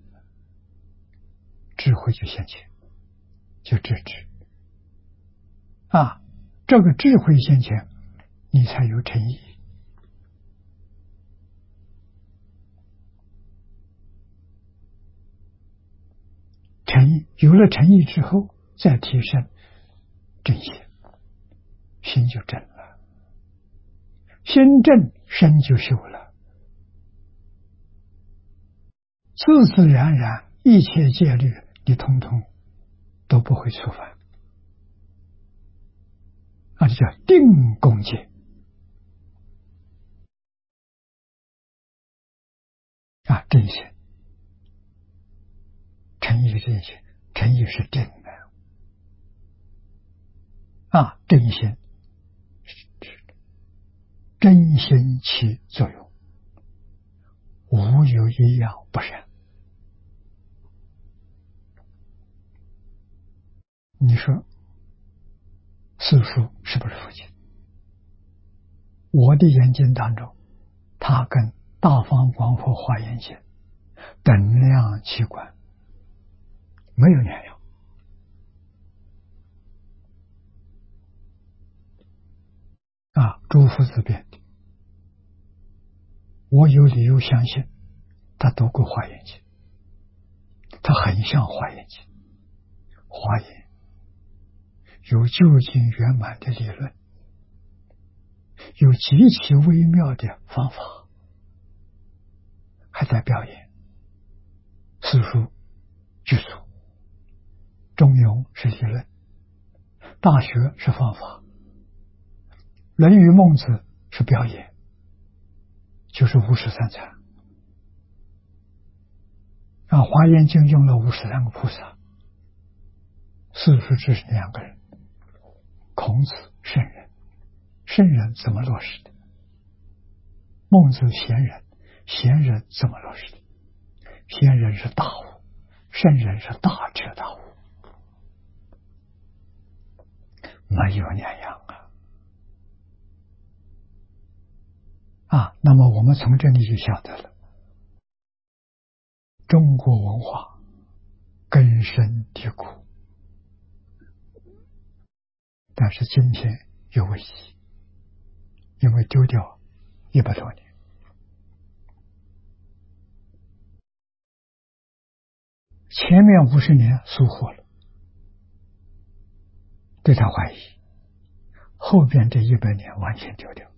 智慧就现前，就智智。啊，这个智慧现前，你才有诚意。诚意有了诚意之后，再提升正心，心就正了，心正身就修了，自自然然一切戒律你通通都不会触犯。啊，这叫定功戒。啊，正心，诚意正心，诚意是正的。啊，正心，真心起作用，无有一样不善。你说四书是不是佛经？我的眼睛当中，它跟大方广佛华严经等量齐观，没有两样。啊，诸佛子编的，我有理由相信他读过华严经，他很像华严经。华严有究竟圆满的理论，有极其微妙的方法，还在表演。四书具足，中庸是理论，大学是方法，论语孟子是表演，就是五十三参。啊，华严经用了五十三个菩萨，四书只是两个人，孔子圣人，圣人怎么落实的？孟子贤人，贤人怎么落实的？贤人是大悟，圣人是大彻大悟，没有两样啊！啊，那么我们从这里就晓得了，中国文化根深蒂固，但是今天有危机，因为丢掉一百多年。前面五十年疏忽了，对他怀疑，后边这一百年完全丢掉。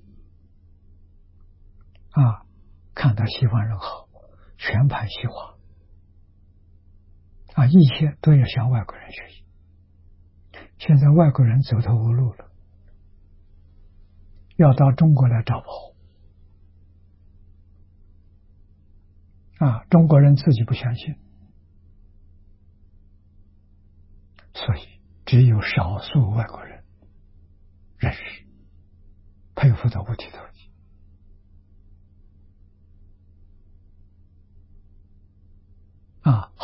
啊，看到西方人好，全盘西化。啊，一切都要向外国人学习。现在外国人走投无路了，要到中国来找宝。啊，中国人自己不相信，所以只有少数外国人认识，佩服的五体投地。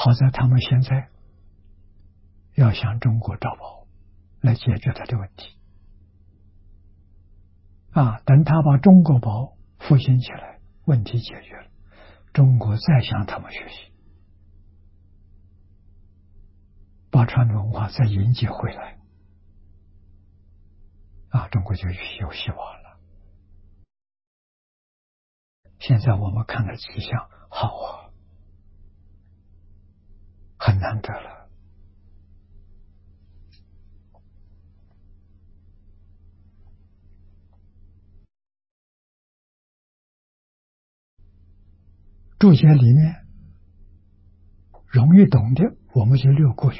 好在他们现在要向中国找宝来解决他的问题啊！等他把中国宝复兴起来，问题解决了，中国再向他们学习，把传统文化再迎接回来啊，中国就有希望了。现在我们看的迹象好啊，很难得了。注解里面容易懂的我们就略过去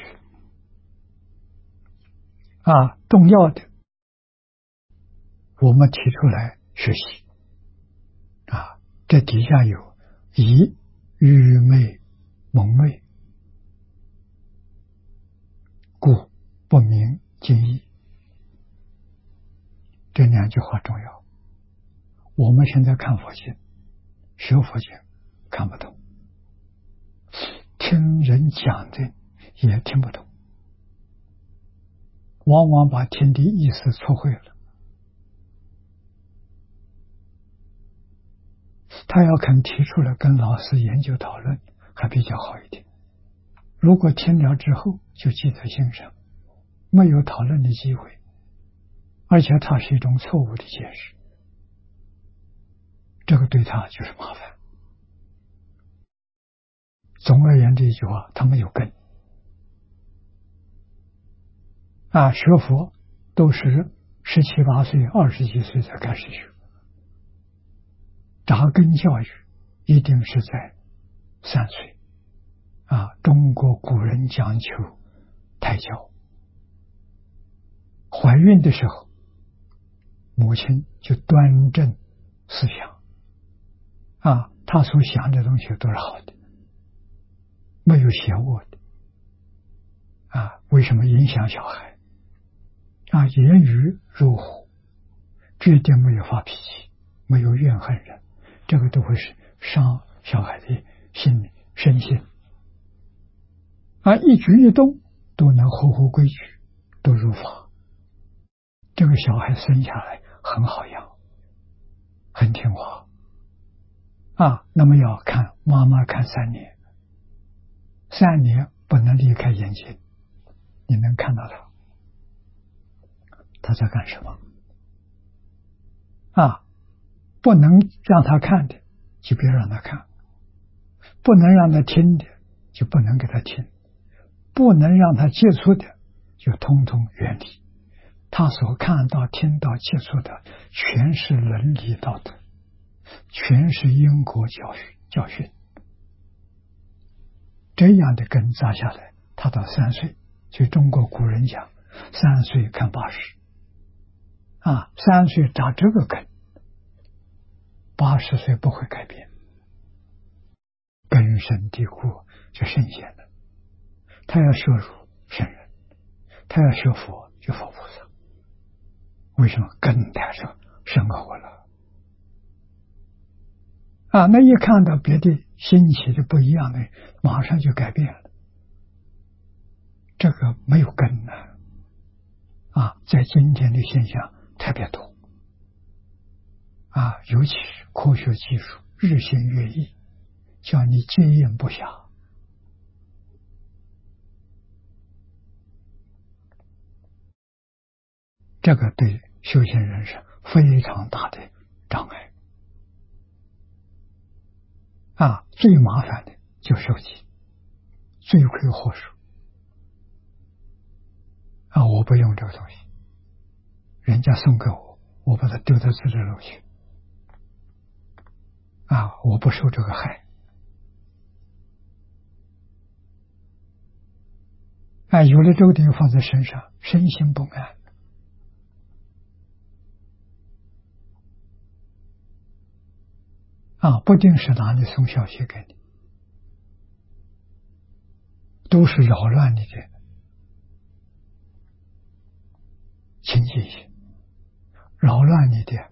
啊，重要的我们提出来学习啊。这底下有以愚昧蒙昧，故不明经义，这两句话重要。我们现在看佛经学佛经看不懂，听人讲的也听不懂，往往把听的意思错会了。他要肯提出来跟老师研究讨论还比较好一点，如果听了之后就记在心上，没有讨论的机会，而且它是一种错误的解释，这个对他就是麻烦。总而言之一句话，他没有根啊，学佛都是十七八岁、二十几岁才开始学，扎根教育一定是在三岁啊。中国古人讲求胎教，怀孕的时候，母亲就端正思想啊，她所想的东西都是好的，没有邪恶的啊。为什么影响小孩啊？言语如虎，绝对没有发脾气，没有怨恨人，这个都会是伤小孩的心理身心啊。一举一动都能合乎规矩，都如法，这个小孩生下来很好养，很听话啊。那么要看妈妈看三年，三年不能离开眼睛，你能看到他他在干什么啊？不能让他看的就别让他看，不能让他听的就不能给他听，不能让他接触的就通通远离。他所看到听到接触的全是伦理道德，全是因果教训教训。这样的根扎下来，他到三岁，所以中国古人讲三岁看八十啊，三岁扎这个根，八十岁不会改变，根深蒂固就圣贤了。他要摄入圣人，他要学佛就佛菩萨。为什么根太深深厚了啊？那一看到别的新奇的不一样的，马上就改变了，这个没有根呢啊！在今天的现象特别多啊，尤其是科学技术日新月异，叫你接应不暇。这个对修行人是非常大的障碍啊！最麻烦的就手机，罪魁祸首啊！我不用这个东西，人家送给我，我把它丢到自己楼去啊！我不受这个害啊！有了这个东西放在身上，身心不安啊！不定是哪里送消息给你，都是扰乱你的清净心，扰乱你的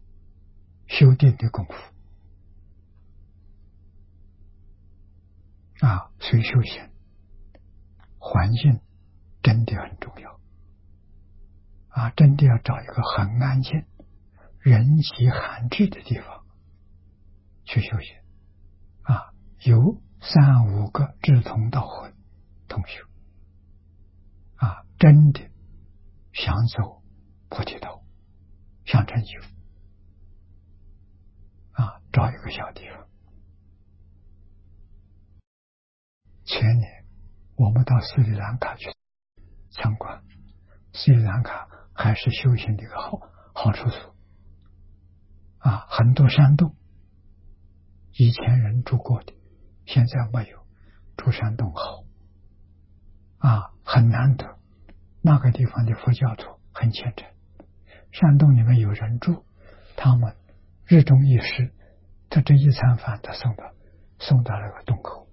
修定的功夫啊，所以修行环境真的很重要啊，真的要找一个很安静、人迹罕至的地方去修行啊，有三五个志同道合同修啊，真的想走菩提道，想成就啊，找一个小地方。前年我们到斯里兰卡去参观，斯里兰卡还是修行的一个好好处所啊，很多山洞以前人住过的，现在没有，住山洞好啊，很难得。那个地方的佛教徒很虔诚，山洞里面有人住，他们日中一时，他这一餐饭他送到送到那个洞口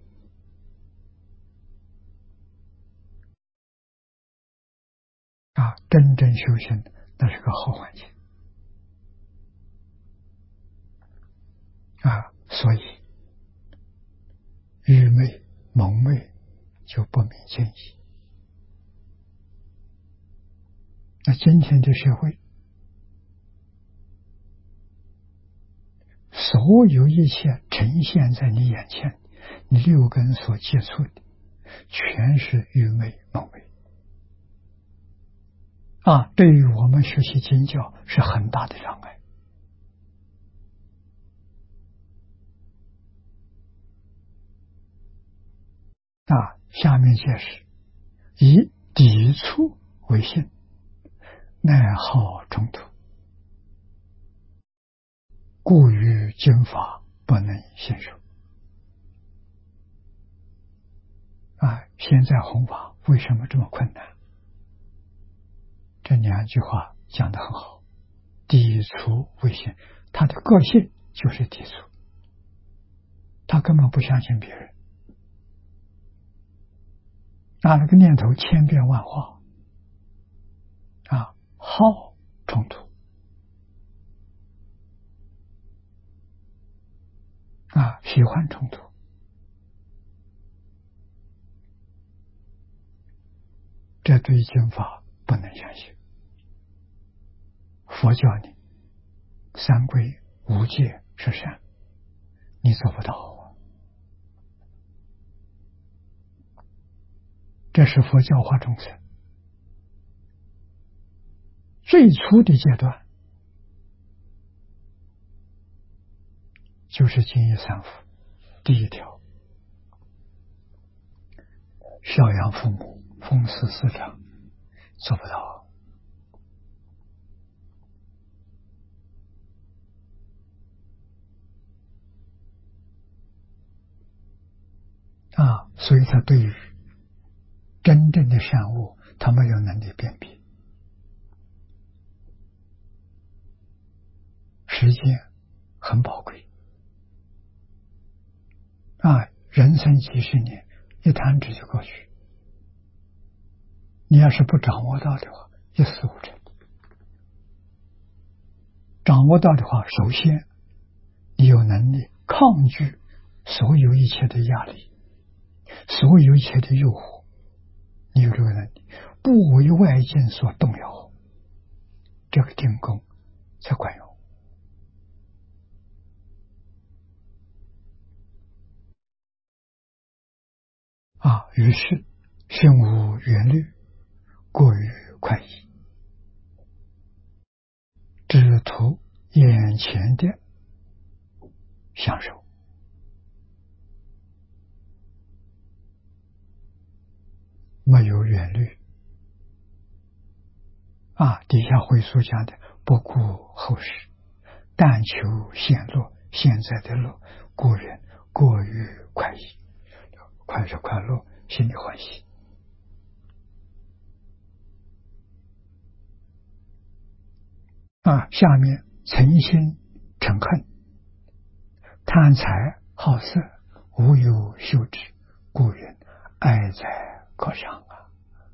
啊，真正修行那是个好环境啊，所以愚昧蒙昧就不明见义。那今天的社会，所有一切呈现在你眼前，你六根所接触的，全是愚昧蒙昧啊！对于我们学习经教是很大的障碍啊！下面解释：以抵触为性，耐耗冲突，故于经法不能信受啊！现在弘法为什么这么困难？这两句话讲得很好，抵触为性，他的个性就是抵触，他根本不相信别人，那那个念头千变万化啊，好冲突啊，喜欢冲突，这对经法不能相信。佛教你三归无戒是善，你做不到，这是佛教化众生最初的阶段，就是净业三福第一条，孝养父母，奉事师长，做不到啊，所以他对于真正的善恶，他没有能力辨别。时间很宝贵啊，人生几十年，一弹指就过去。你要是不掌握到的话，一事无成。掌握到的话，首先你有能力抗拒所有一切的压力，所有一切的诱惑，你有这个能力，不为外境所动摇，这个定功才管用啊。于是心无远虑，过于快意，只图眼前的享受，没有远虑啊。底下回溯讲的不顾后世，但求现乐，现在的乐，故人过于快意，快是快乐，心里欢喜啊。下面诚心嗔恨，贪财好色，无有修止，故人爱在高上啊。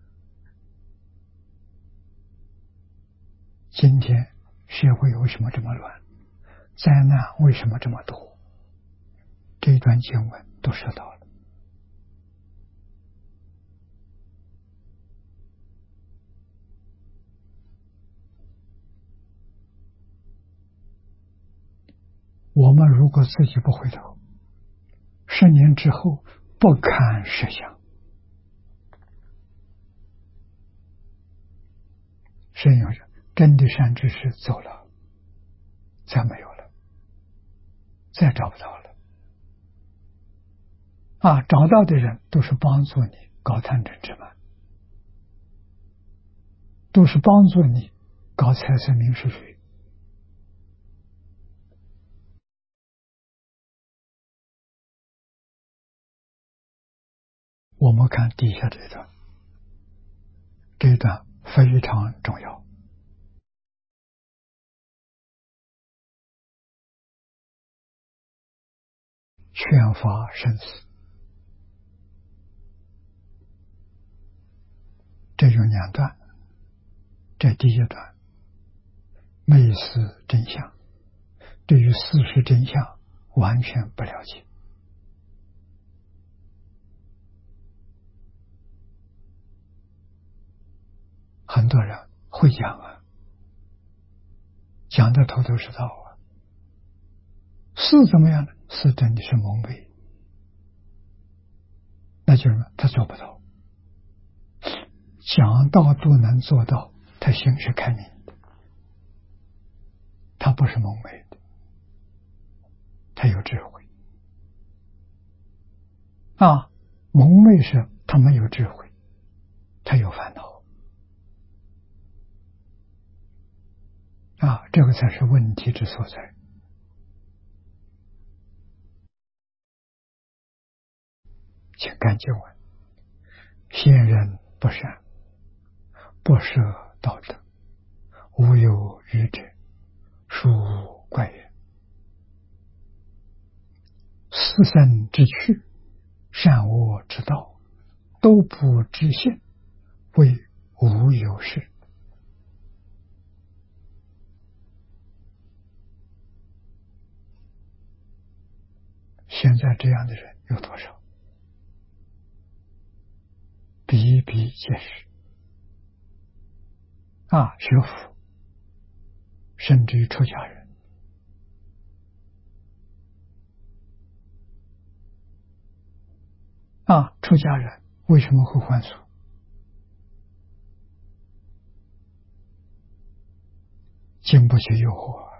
今天社会为什么这么乱？灾难为什么这么多？这一段经文都说到了我们如果自己不回头，十年之后不堪设想。圣有人真的善知识走了，再没有了，再找不到了。啊，找到的人都是帮助你搞贪嗔痴慢，都是帮助你搞财色名食睡。我们看底下这一段，这一段非常重要。劝发生死，这有两段。这第一段，昧思真相，对于事实真相完全不了解。很多人会讲啊，讲的头头是道啊，是怎么样呢？是真的是蒙昧，那就是什么？他做不到。讲道都能做到，他心是开明的，他不是蒙昧的，他有智慧啊。蒙昧是他没有智慧，他有烦恼啊，这个才是问题之所在。请看经文：先人不善，不设道德，无有愚者，殊无怪也。四圣之趣，善恶之道，都不知现，谓无有事。现在这样的人有多少？比比皆是啊！学佛，甚至于出家人啊，出家人为什么会还俗？经不起诱惑，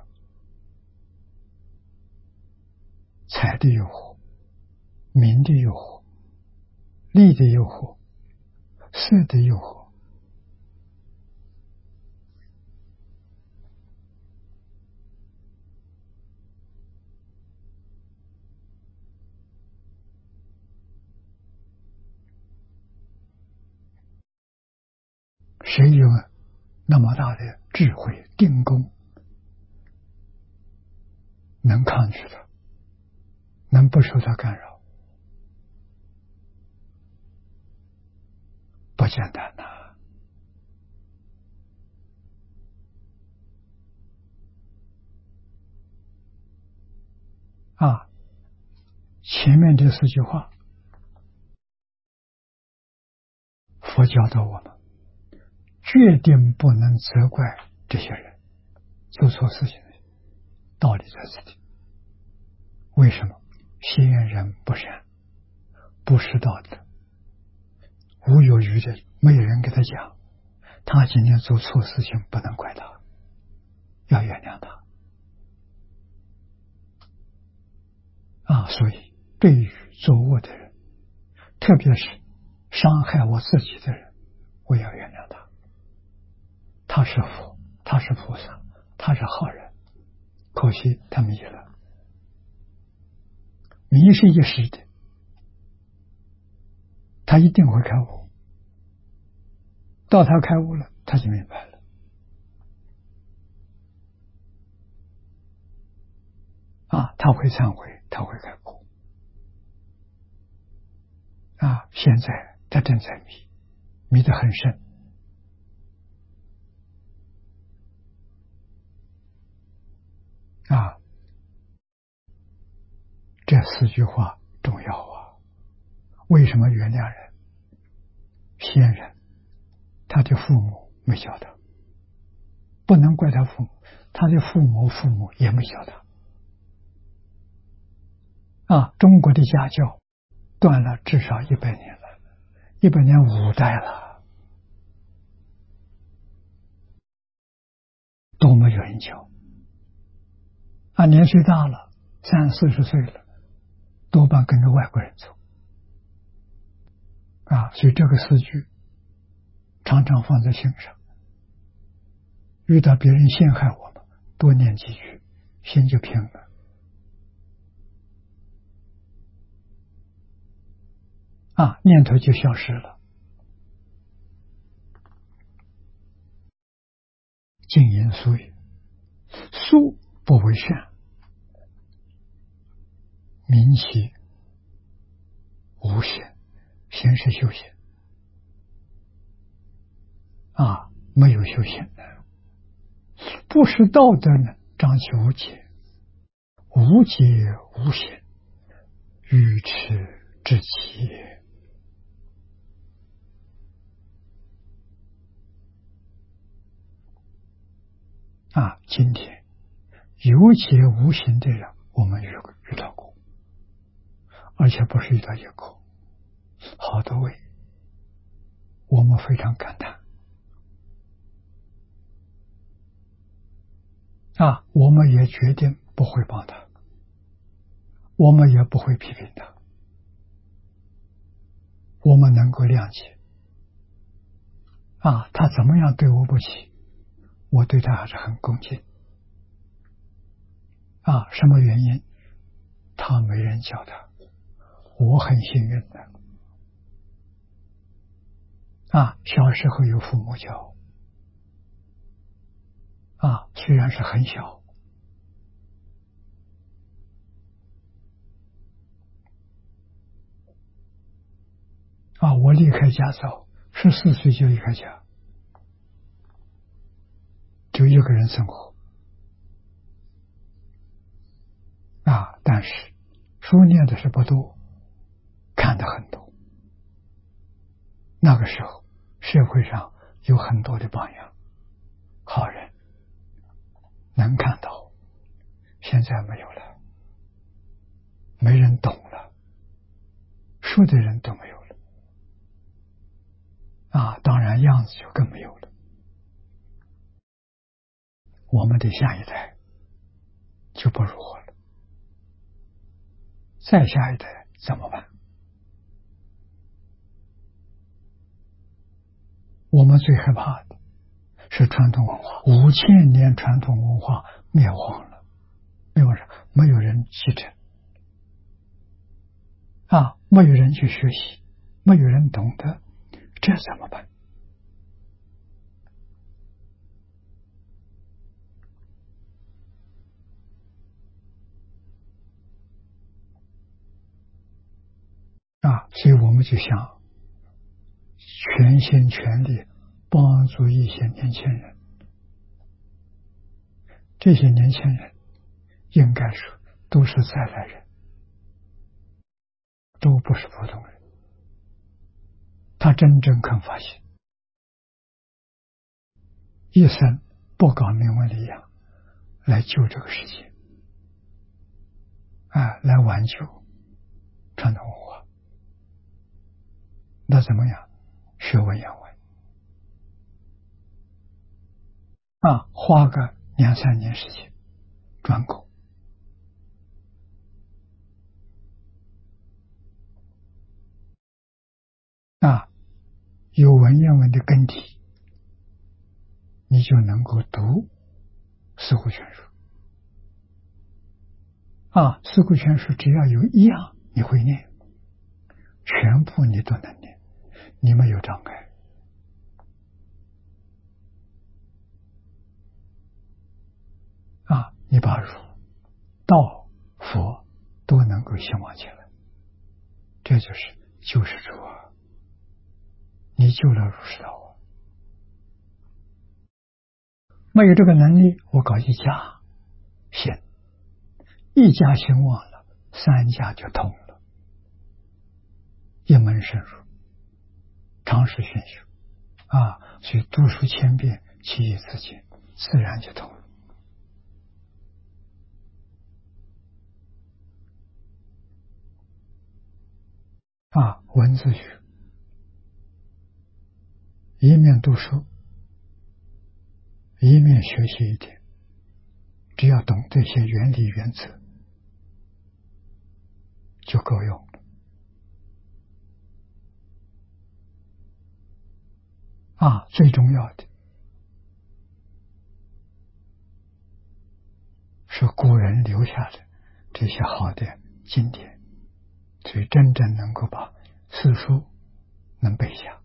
财的诱惑，名的诱惑，利的诱惑，色的诱惑。谁有那么大的智慧定功，能抗拒它，能不受它干扰？不简单呐！啊，前面这四句话，佛教导我们，决定不能责怪这些人做错事情的道理在这里。为什么？先人不善，不识道德，无有愚者，没有人给他讲，他今天做错事情，不能怪他，要原谅他啊！所以，对于作恶的人，特别是伤害我自己的人，我要原谅他。他是佛，他是菩萨，他是好人，可惜他迷了。迷是一时的，他一定会开悟。到他开悟了，他就明白了。啊，他会忏悔，他会改过。啊，现在他正在迷，迷得很深。啊，这四句话重要啊！为什么原谅人？先人他的父母没教他，不能怪他父母，他的父母父母也没教他。 啊，中国的家教断了至少一百年了，一百年五代了，都没有人教。啊，年岁大了，三四十岁了，多半跟着外国人走。啊，所以这个四句常常放在心上。遇到别人陷害我们，多念几句，心就平了。啊，念头就消失了。静言肃语，肃不为善，明其无贤，贤是修行。啊，没有修行的，不是道德呢，张其无节，无节无贤，愚痴至极也。啊，今天有节无行的人，我们遇遇到过，而且不是遇到一个，好多位，我们非常感叹。啊，我们也决定不会帮他，我们也不会批评他，我们能够谅解。啊，他怎么样对我不起，我对他还是很恭敬。啊，什么原因？他没人教他，我很幸运的。啊，小时候有父母教。啊，虽然是很小。啊，我离开家早，十四岁就离开家，就一个人生活。啊，但是书念的是不多，看的很多。那个时候，社会上有很多的榜样，好人能看到，现在没有了，没人懂了，说的人都没有了。啊，当然样子就更没有了。我们的下一代就不如我了，再下一代怎么办？我们最害怕的是传统文化，五千年传统文化灭亡了，没有人，没有人继承。啊，没有人去学习，没有人懂得，这怎么办？啊，所以我们就想全心全力帮助一些年轻人。这些年轻人应该说都是再来人，都不是普通人。他真正肯发心，一生不搞名闻利养，来救这个世界，啊，来挽救传统文化。那怎么样？学文言文啊，花个两三年时间专攻。啊，有文言文的根底，你就能够读《四库全书》。啊，《四库全书》只要有一样你会念，全部你都能念，你没有障碍。啊，你把儒、道、佛都能够兴旺起来，这就是救世主啊！你救了儒释道啊！没有这个能力，我搞一家兴，一家兴旺了，三家就通了，一门深入，常识熏修啊！所以读书千遍，其义自见，自然就通了。 啊，文字学，一面读书，一面学习一点，只要懂这些原理原则就够用了。啊，最重要的是古人留下的这些好的经典，所以真正能够把四书能背下。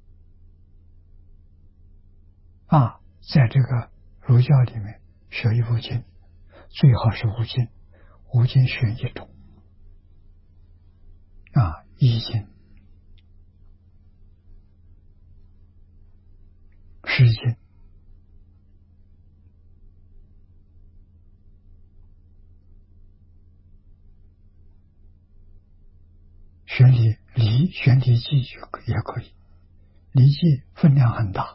啊，在这个儒教里面学一部经，最好是五经，五经选一种。啊，易经、诗经、选礼礼选礼记也可以，礼记分量很大，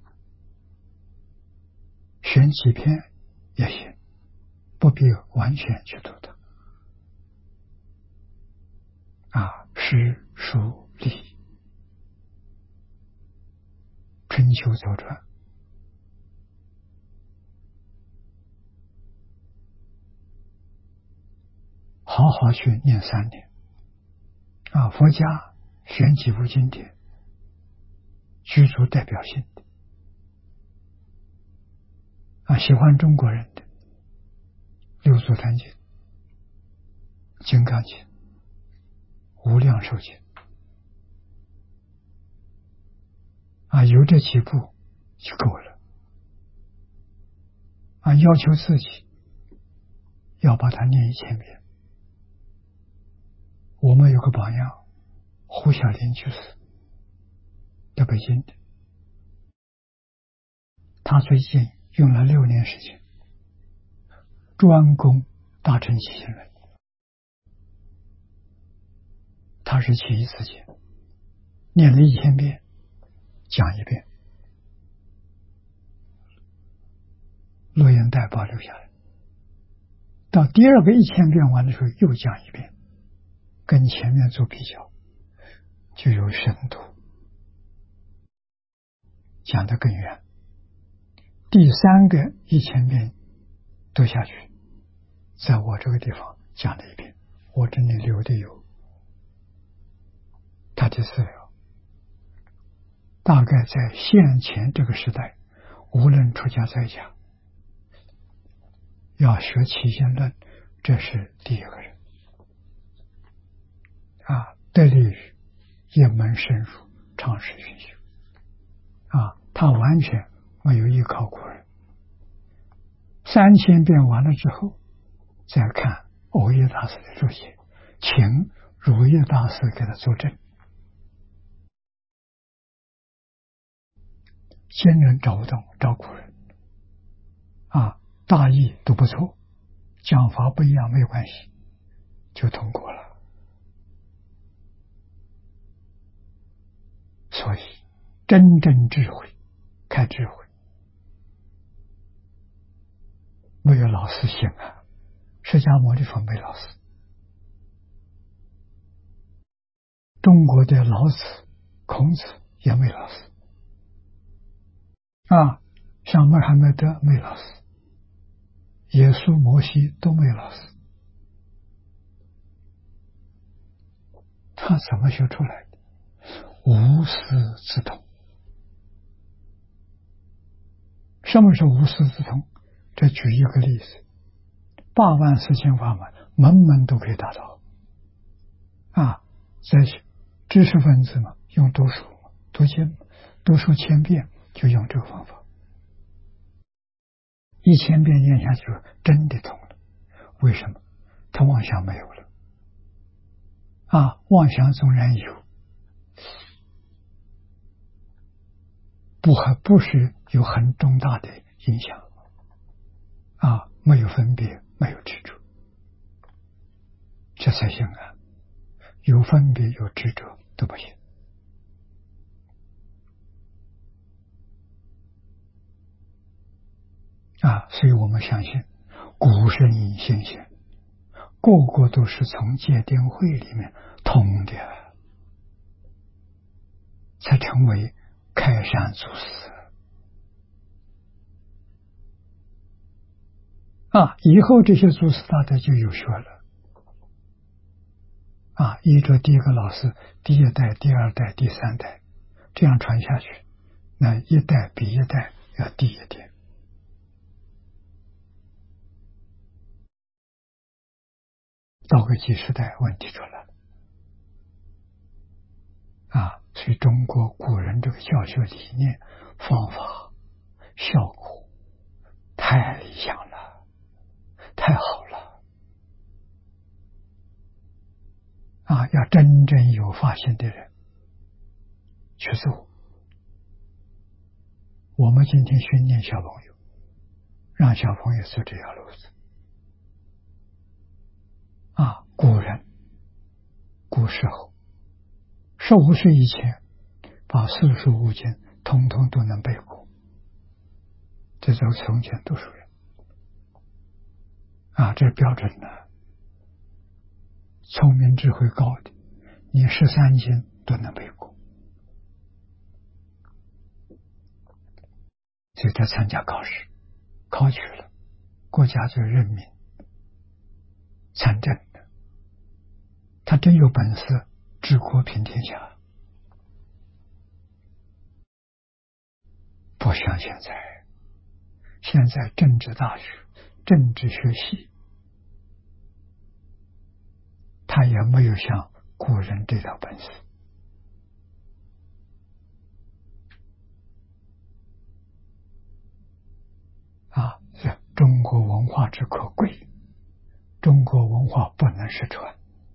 选几篇也行，不必完全去读它。啊，诗、书、礼、春秋、左传，好好去念三年。啊，佛家选几部经典，具足代表性的。啊，喜欢中国人的六祖坛经、金刚经、无量寿经。啊，有这几部就够了。啊，要求自己要把它念一千遍。我们有个榜样，胡小林居士，在北京的，他最近用了六年时间，专攻大乘起信论。他是其一次见，念了一千遍，讲一遍，录音带保留下来。到第二个一千遍完的时候，又讲一遍，跟前面做比较，就有深度，讲得更远。第三个一千遍读下去，在我这个地方讲了一遍，我这里留的有他的资料。大概在现前这个时代，无论出家在家，要学起信论，这是第一个人。啊，得力于一门深入，长时熏修。啊，他完全没有依靠古人。三千遍完了之后，再看藕益大师的注解，请如业大师给他作证。先人找不懂，找古人。啊，大意都不错，讲法不一样没有关系，就通过了。所以，真正智慧，开智慧，没有老师行啊！释迦牟尼佛没老师，中国的老子、孔子也没老师啊，像穆罕默德没老师，耶稣、摩西都没老师，他怎么学出来的？无师自通。什么是无师自通？这举一个例子，八万四千法门，门门都可以达到。啊，在知识分子嘛，用读书，读经，读书千遍，就用这个方法，一千遍念下去，真的通了。为什么？他妄想没有了。啊，妄想纵然有，不还不是有很重大的影响。啊，没有分别，没有执着，这才行啊！有分别有执着都不行。啊，所以我们相信古圣先贤个个都是从戒定慧里面通的。 才成为开山祖师啊！以后这些祖师大德就有学了啊！依着第一个老师，第一代、第二代、第三代这样传下去，那一代比一代要低一点。到个几十代，问题出来了啊！所以中国古人这个教学理念、方法、效果太理想了，太好了啊！要真正有发心的人去做。我们今天训练小朋友，让小朋友走这条路子啊！古人古时候十五岁以前把四书五经通通都能背过，这都是从前读书人啊，这是标准的。聪明智慧高的，你十三经都能背过，所以他参加考试，考取了，国家就任命参政的。他真有本事治国平天下，不像现在。现在政治大学、政治学系，他也没有像古人这条本事啊！是中国文化之可贵，中国文化不能失传。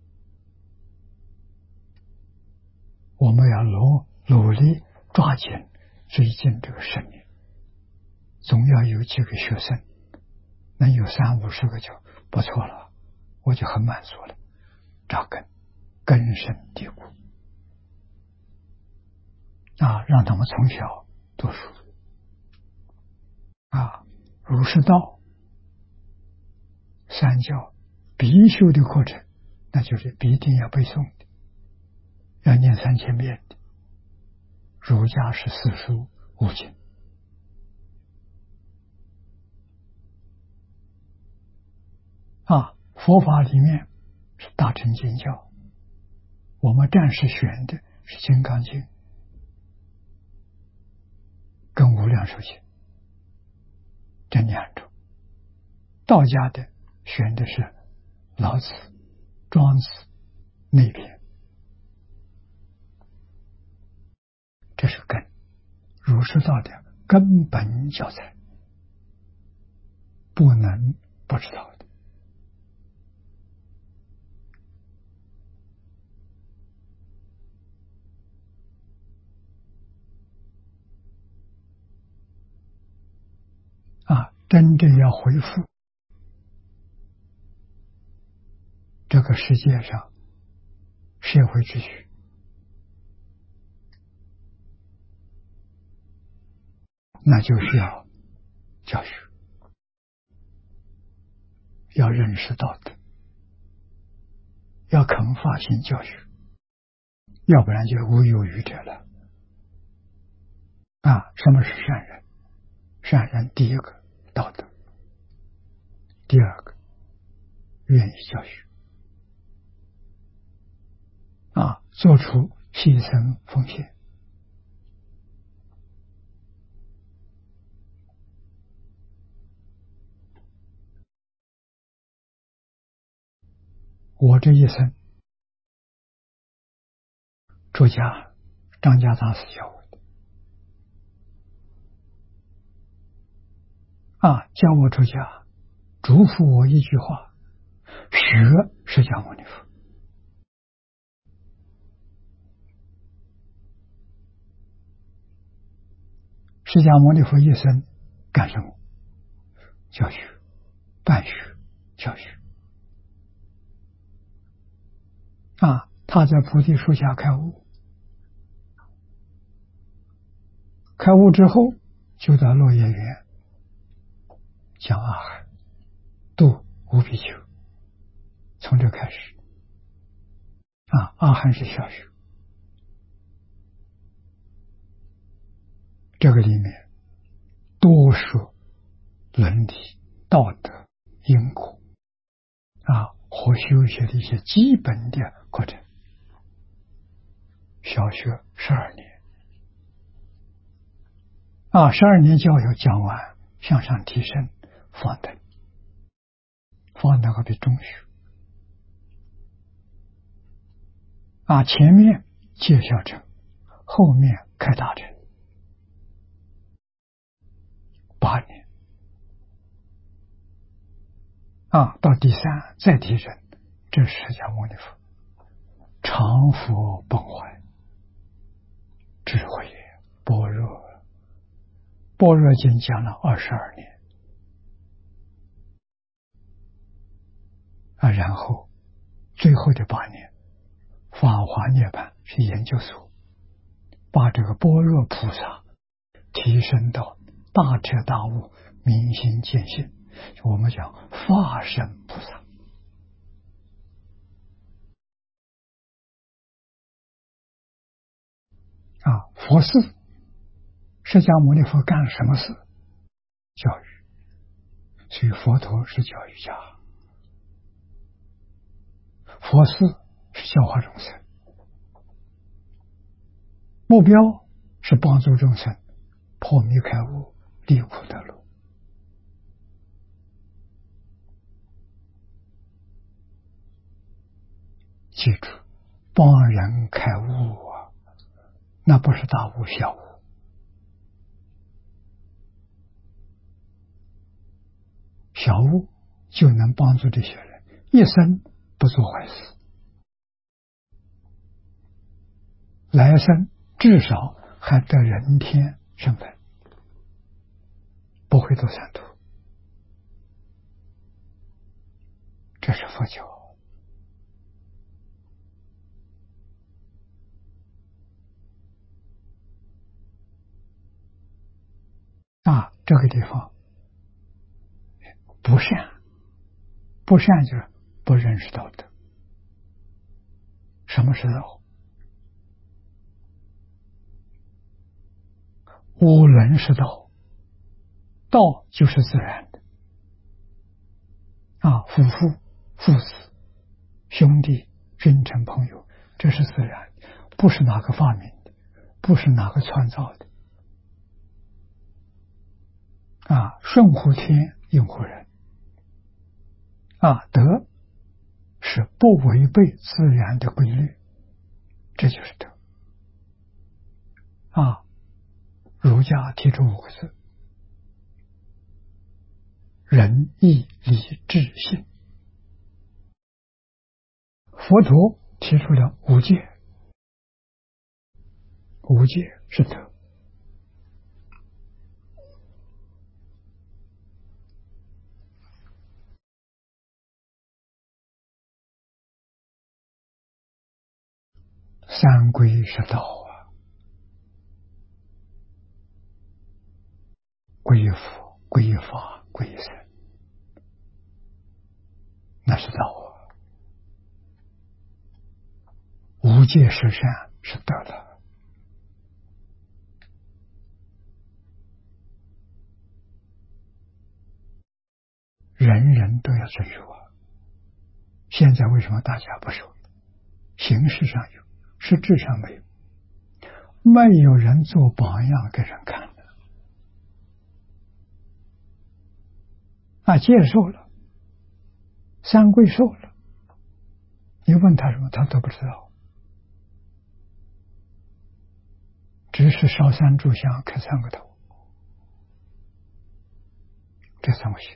我们要努努力抓紧追进这个十年，总要有几个学生，能有三五十个就不错了，我就很满足了。扎根，根深蒂固啊！让他们从小读书啊，儒释道三教必修的课程，那就是必定要背诵的，要念三千遍的。儒家是四书五经啊，佛法里面是大乘经教，我们暂时选的是金刚经跟无量寿经这两种，道家的选的是老子、庄子那边，这是根，儒释道的根本教材，不能不知道的啊！真正要恢复这个世界上社会秩序，那就需要教学，要认识道德，要肯发心教学，要不然就无有余者了啊！什么是善人？善人第一个道德，第二个愿意教学啊，做出牺牲奉献。我这一生出家，张家大师教我的啊，教我出家，嘱咐我一句话：学释迦牟尼佛。释迦牟尼佛一生干什么？教学、办学、教学啊！他在菩提树下开悟，开悟之后就到落叶园讲阿含，度无比丘，从这开始啊！阿含是小学这个里面多说伦理、道德、因果啊和修学的一些基本的课程。小学十二年啊，十二年教育讲完，向上提升，放等，放等个比中学啊，前面介小乘，后面开大乘，八年啊，到第三再提升，这是释迦牟尼佛常佛本怀，智慧般若，般若经讲了二十二年啊，然后最后的八年，法华涅槃是研究所，把这个般若菩萨提升到大彻大悟、明心见性，我们讲法身菩萨啊。佛事，释迦牟尼佛干什么事？教育，所以佛陀是教育家，佛事是教化众生，目标是帮助众生破迷开悟、离苦得乐。记住，帮人开悟啊，那不是大悟小悟。小悟就能帮助这些人一生不做坏事，来生至少还得人天身份，不会堕三途。这是佛教啊。这个地方不善，不善就是不认识道德。什么是道？五伦是道，道就是自然的啊，夫妇、父子、兄弟、君臣、朋友，这是自然，不是哪个发明的，不是哪个创造的啊。顺乎天，应乎人啊，德是不违背自然的规律，这就是德啊。儒家提出五个字：仁义礼智信。佛陀提出了五戒，五戒是德。三归是道啊，归佛、归法、归僧，那是道啊。无戒是善，是德了。人人都要遵守啊。现在为什么大家不守？形式上有，实质上没有，没有人做榜样给人看的啊。接受了，三归受了，你问他什么，他都不知道，只是烧三炷香，磕三个头，这怎么行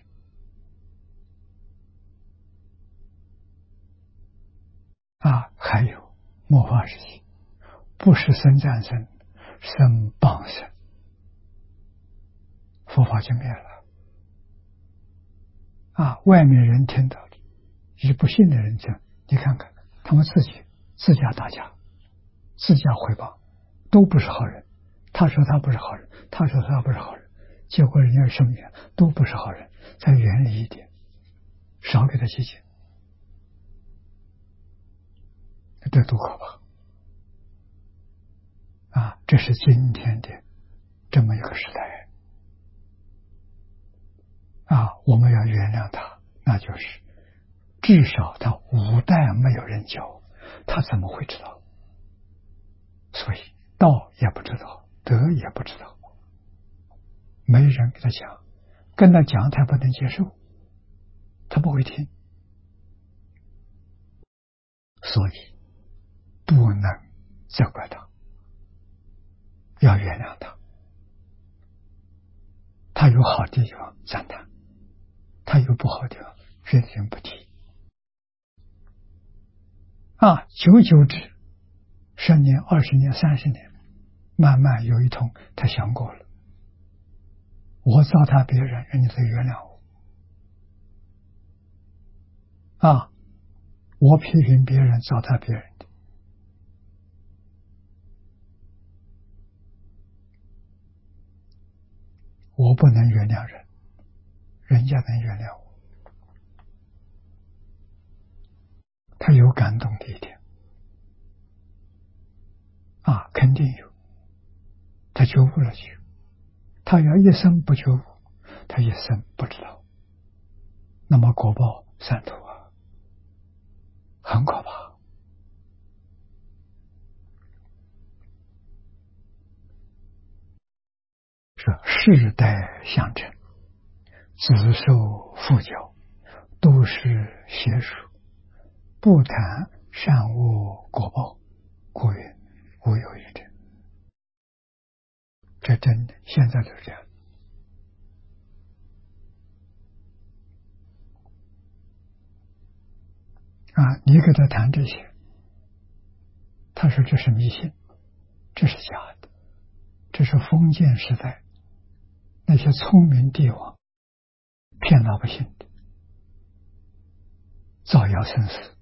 啊？还有末法时期，不是僧战僧，僧帮僧，佛法就灭了啊！外面人听到的，也不信的人听，你看看他们自己自家打架，自家诽谤，都不是好人。他说他不是好人，他说他不是好人，结果人家声援都不是好人，再远离一点，少给他接近，这多可怕啊！这是今天的这么一个时代啊，我们要原谅他，那就是至少他五代没有人教，他怎么会知道？所以道也不知道，德也不知道，没人给他讲，跟他讲他不能接受，他不会听，所以不能责怪他，要原谅他。他有好的地方赞叹，他有不好的地方决定不提啊。久久之，十年、二十年、三十年，慢慢有一通，他想过了，我糟蹋别人，人家才原谅我啊。我批评别人，糟蹋别人的，我不能原谅人，人家能原谅我。他有感动的一点啊，肯定有。他觉悟了去，他要一生不觉悟，他一生不知道，那么果报三途啊，很可怕。是世代相承，子受父教，都是邪术，不谈善恶果报，故曰无有一者。这真的，现在就是这样啊！你跟他谈这些，他说这是迷信，这是假的，这是封建时代那些聪明帝王骗老百姓的，造谣生死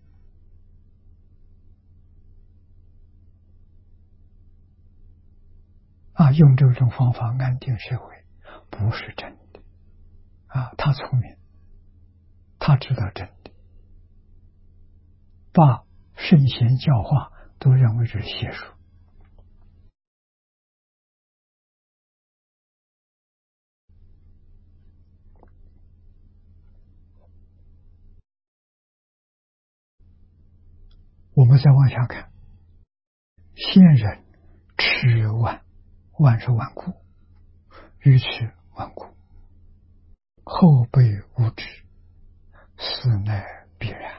啊！用这种方法安定社会，不是真的啊！他聪明，他知道真的，把圣贤教化都认为是邪术。我们再往下看，先人痴顽，顽是顽固，愚痴顽固，后辈无知，死乃必然。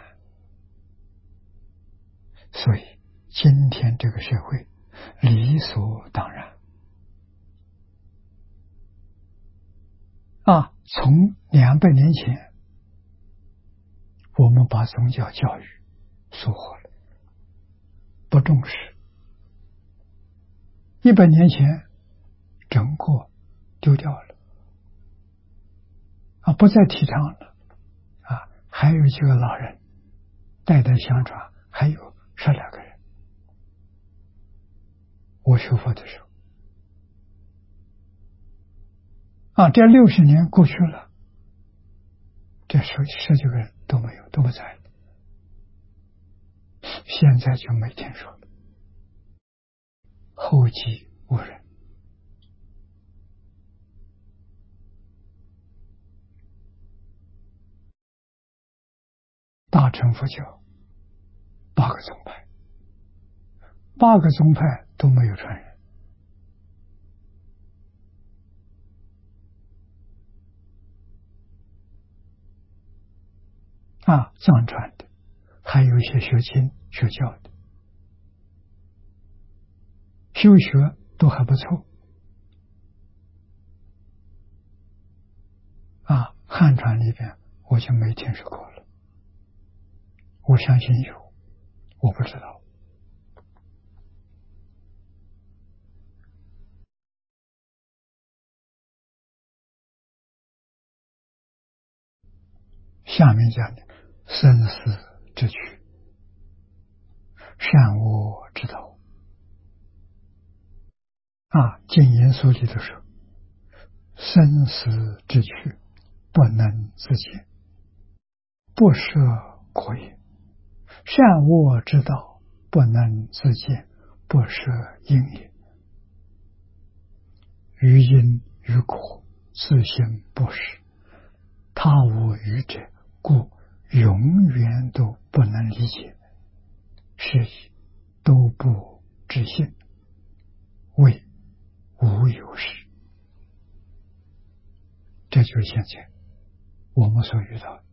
所以今天这个社会理所当然啊！从两百年前，我们把宗教教育疏忽了，不重视。一百年前，整个丢掉了啊，不再提倡了啊。还有几个老人代代相传，还有十来个人。我学佛的时候啊，这六十年过去了，这十十几个人都没有，都不在了。现在就没听说了，后继无人。大乘佛教八个宗派，八个宗派都没有传人啊，藏传的，还有一些学经学教的，修学都还不错啊。汉传里边我就没听说过了，我相信有，我不知道。下面讲的生死之趣，善恶之道啊，经言书里头说，生死之趣不能自见，不舍果也；善恶之道不能自见，不舍因也。 于因于果，自性不实，他无愚者，故永远都不能理解，是以都不知性，谓无有实。这就是现在我们所遇到的。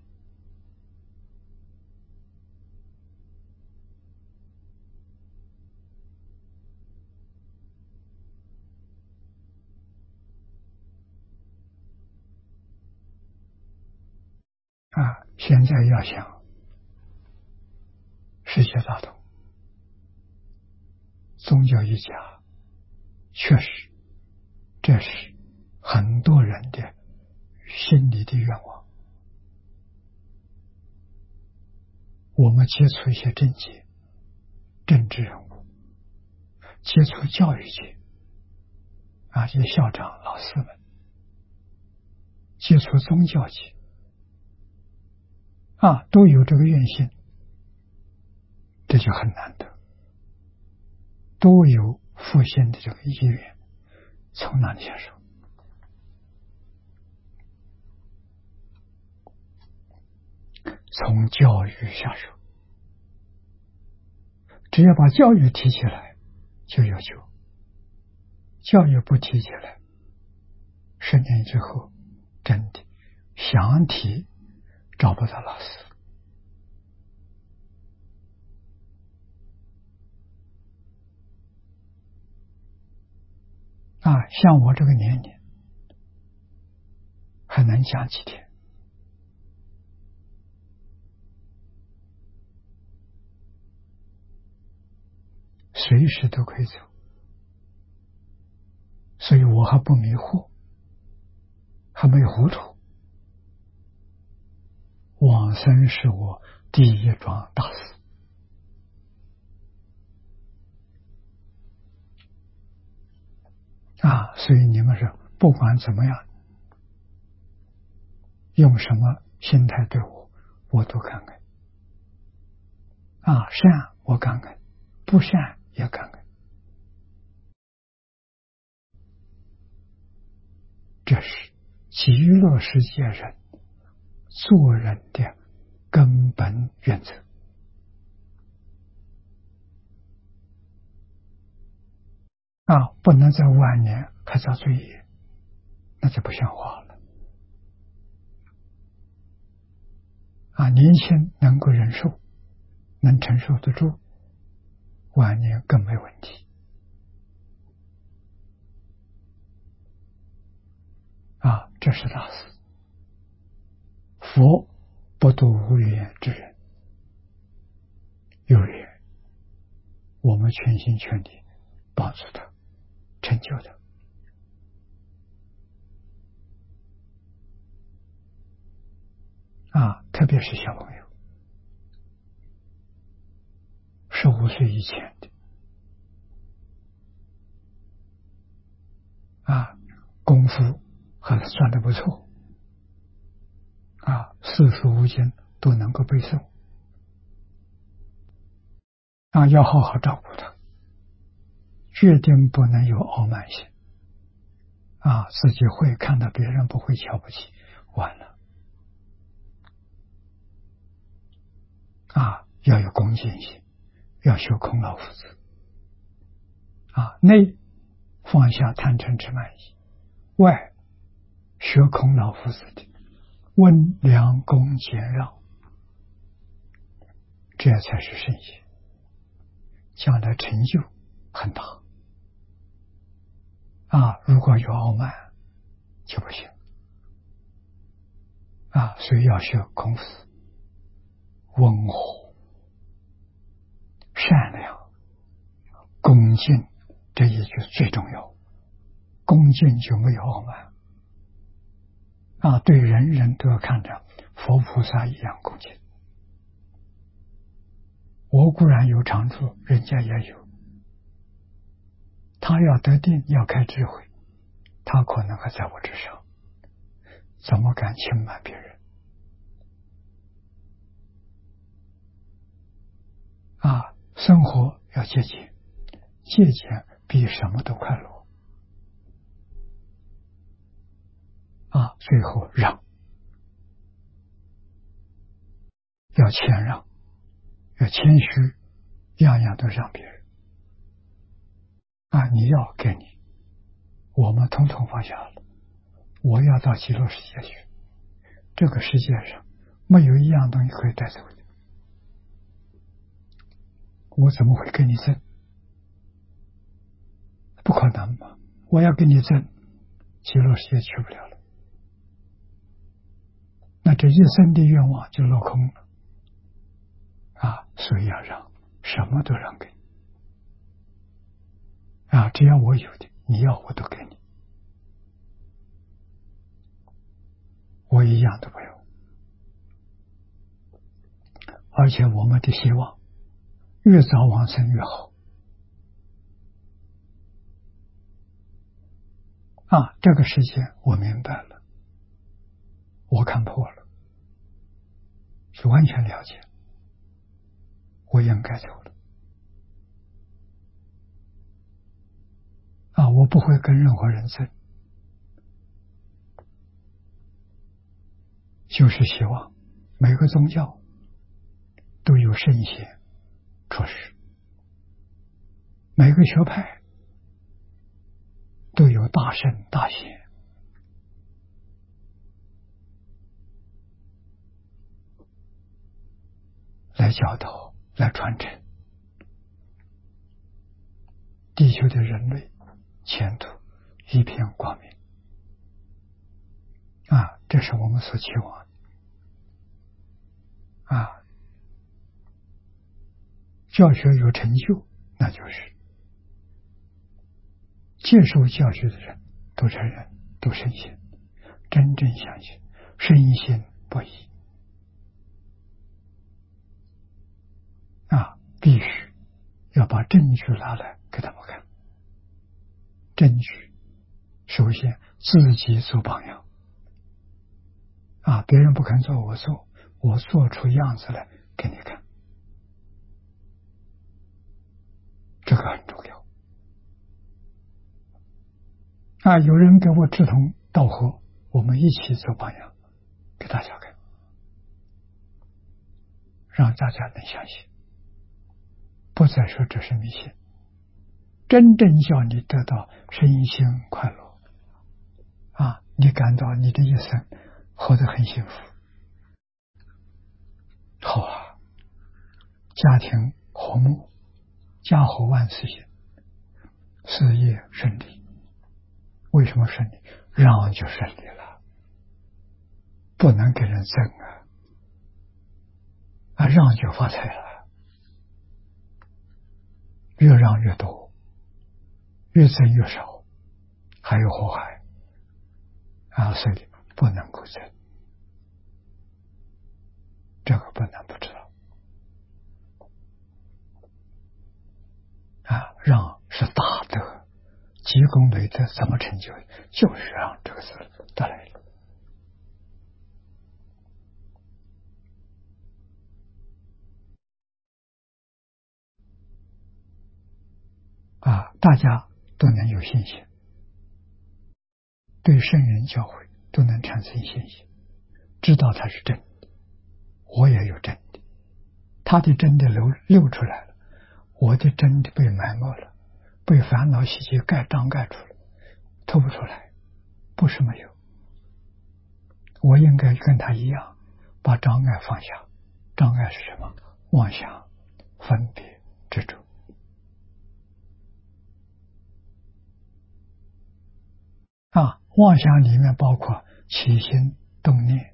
啊，现在要想世界大同，宗教一家，确实这是很多人的心里的愿望。我们接触一些政界、政治人物，接触教育界啊，这些校长、老师们，接触宗教界啊，都有这个愿心，这就很难得，都有复兴的这个意愿，从哪里下手？从教育下手。只要把教育提起来，就有救；教育不提起来，十年之后，真的想提找不到老师。啊，像我这个年龄，还能讲几天？随时都可以走，所以我还不迷惑，还没有糊涂。往生是我第一桩大事啊！所以你们说，不管怎么样，用什么心态对我，我都感恩啊！善我感恩，不善也感恩。这是极乐世界人做人的根本原则啊！不能在晚年还遭罪业，那就不像话了啊！年轻能够忍受，能承受得住，晚年更没问题啊！这是大事。佛不度无缘之人，有缘我们全心全力帮助他，成就他啊！特别是小朋友，十五岁以前的啊，功夫还算得不错啊，四书五经都能够背诵啊，要好好照顾他，决定不能有傲慢心啊，自己会看到别人不会瞧不起，完了啊，要有恭敬心，要修孔老夫子啊，内放下贪嗔痴慢疑，外学孔老夫子的温良恭俭让，这才是圣贤，将来成就很大啊！如果有傲慢就不行啊！所以要学孔子，温和、善良、恭敬，这一句最重要。恭敬就没有傲慢啊！对人人都要看着佛菩萨一样恭敬。我固然有长处，人家也有。他要得定，要开智慧，他可能还在我之上，怎么敢轻慢别人啊？生活要节俭，节俭比什么都快乐啊，最后让，要谦让，要谦虚，样样都让别人。啊，你要给你，我们统统放下了。我要到极乐世界去，这个世界上没有一样东西可以带走的，我怎么会跟你争？不可能嘛！我要跟你争，极乐世界去不了了，那这一生的愿望就落空了啊！所以要让，什么都让给你啊！只要我有的，你要我都给你，我一样都没有。而且我们的希望越早往生越好啊！这个世界我明白了，我看破了，是完全了解，我应该走了啊！我不会跟任何人争，就是希望每个宗教都有圣贤出世，每个学派都有大圣大贤，来教导，来传承，地球的人类前途一片光明啊！这是我们所期望的啊！教学有成就，那就是接受教学的人都承认，都深信，真正相信，深信不疑啊！必须要把证据拿来给他们看。证据首先自己做榜样啊！别人不肯做，我做，我做出样子来给你看，这个很重要啊！有人给我志同道合，我们一起做榜样给大家看，让大家能相信，不再说这是迷信，真正叫你得到身心快乐啊！你感到你的一生活得很幸福，好啊！家庭和睦，家和万事兴，事业顺利。为什么顺利？让就顺利了，不能跟人争啊！啊，让就发财了，越让越多，越争越少，还有祸害啊！所以不能够争，这个不能不知道啊！让是大德，积功累德，怎么成就？就是让这个字得来了啊！大家都能有信心，对圣人教诲都能产生信心，知道它是真的，我也有真的，他的真的流流出来了，我的真的被埋没了，被烦恼习气盖障盖住了，透不出来，不是没有，我应该跟他一样，把障碍放下。障碍是什么？妄想、分别、执着啊！妄想里面包括起心动念，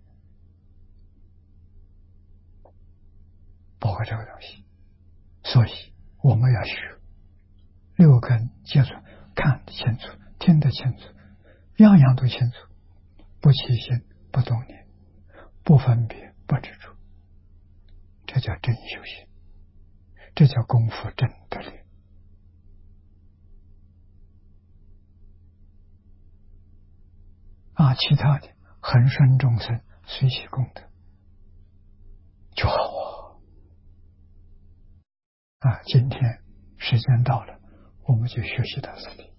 包括这个东西，所以我们要学六根接触，看得清楚，听得清楚，样样都清楚，不起心，不动念，不分别，不执着，这叫真修行，这叫功夫真得力啊！其他的恒顺众生，随喜功德就好啊！啊，今天时间到了，我们就学习到这里。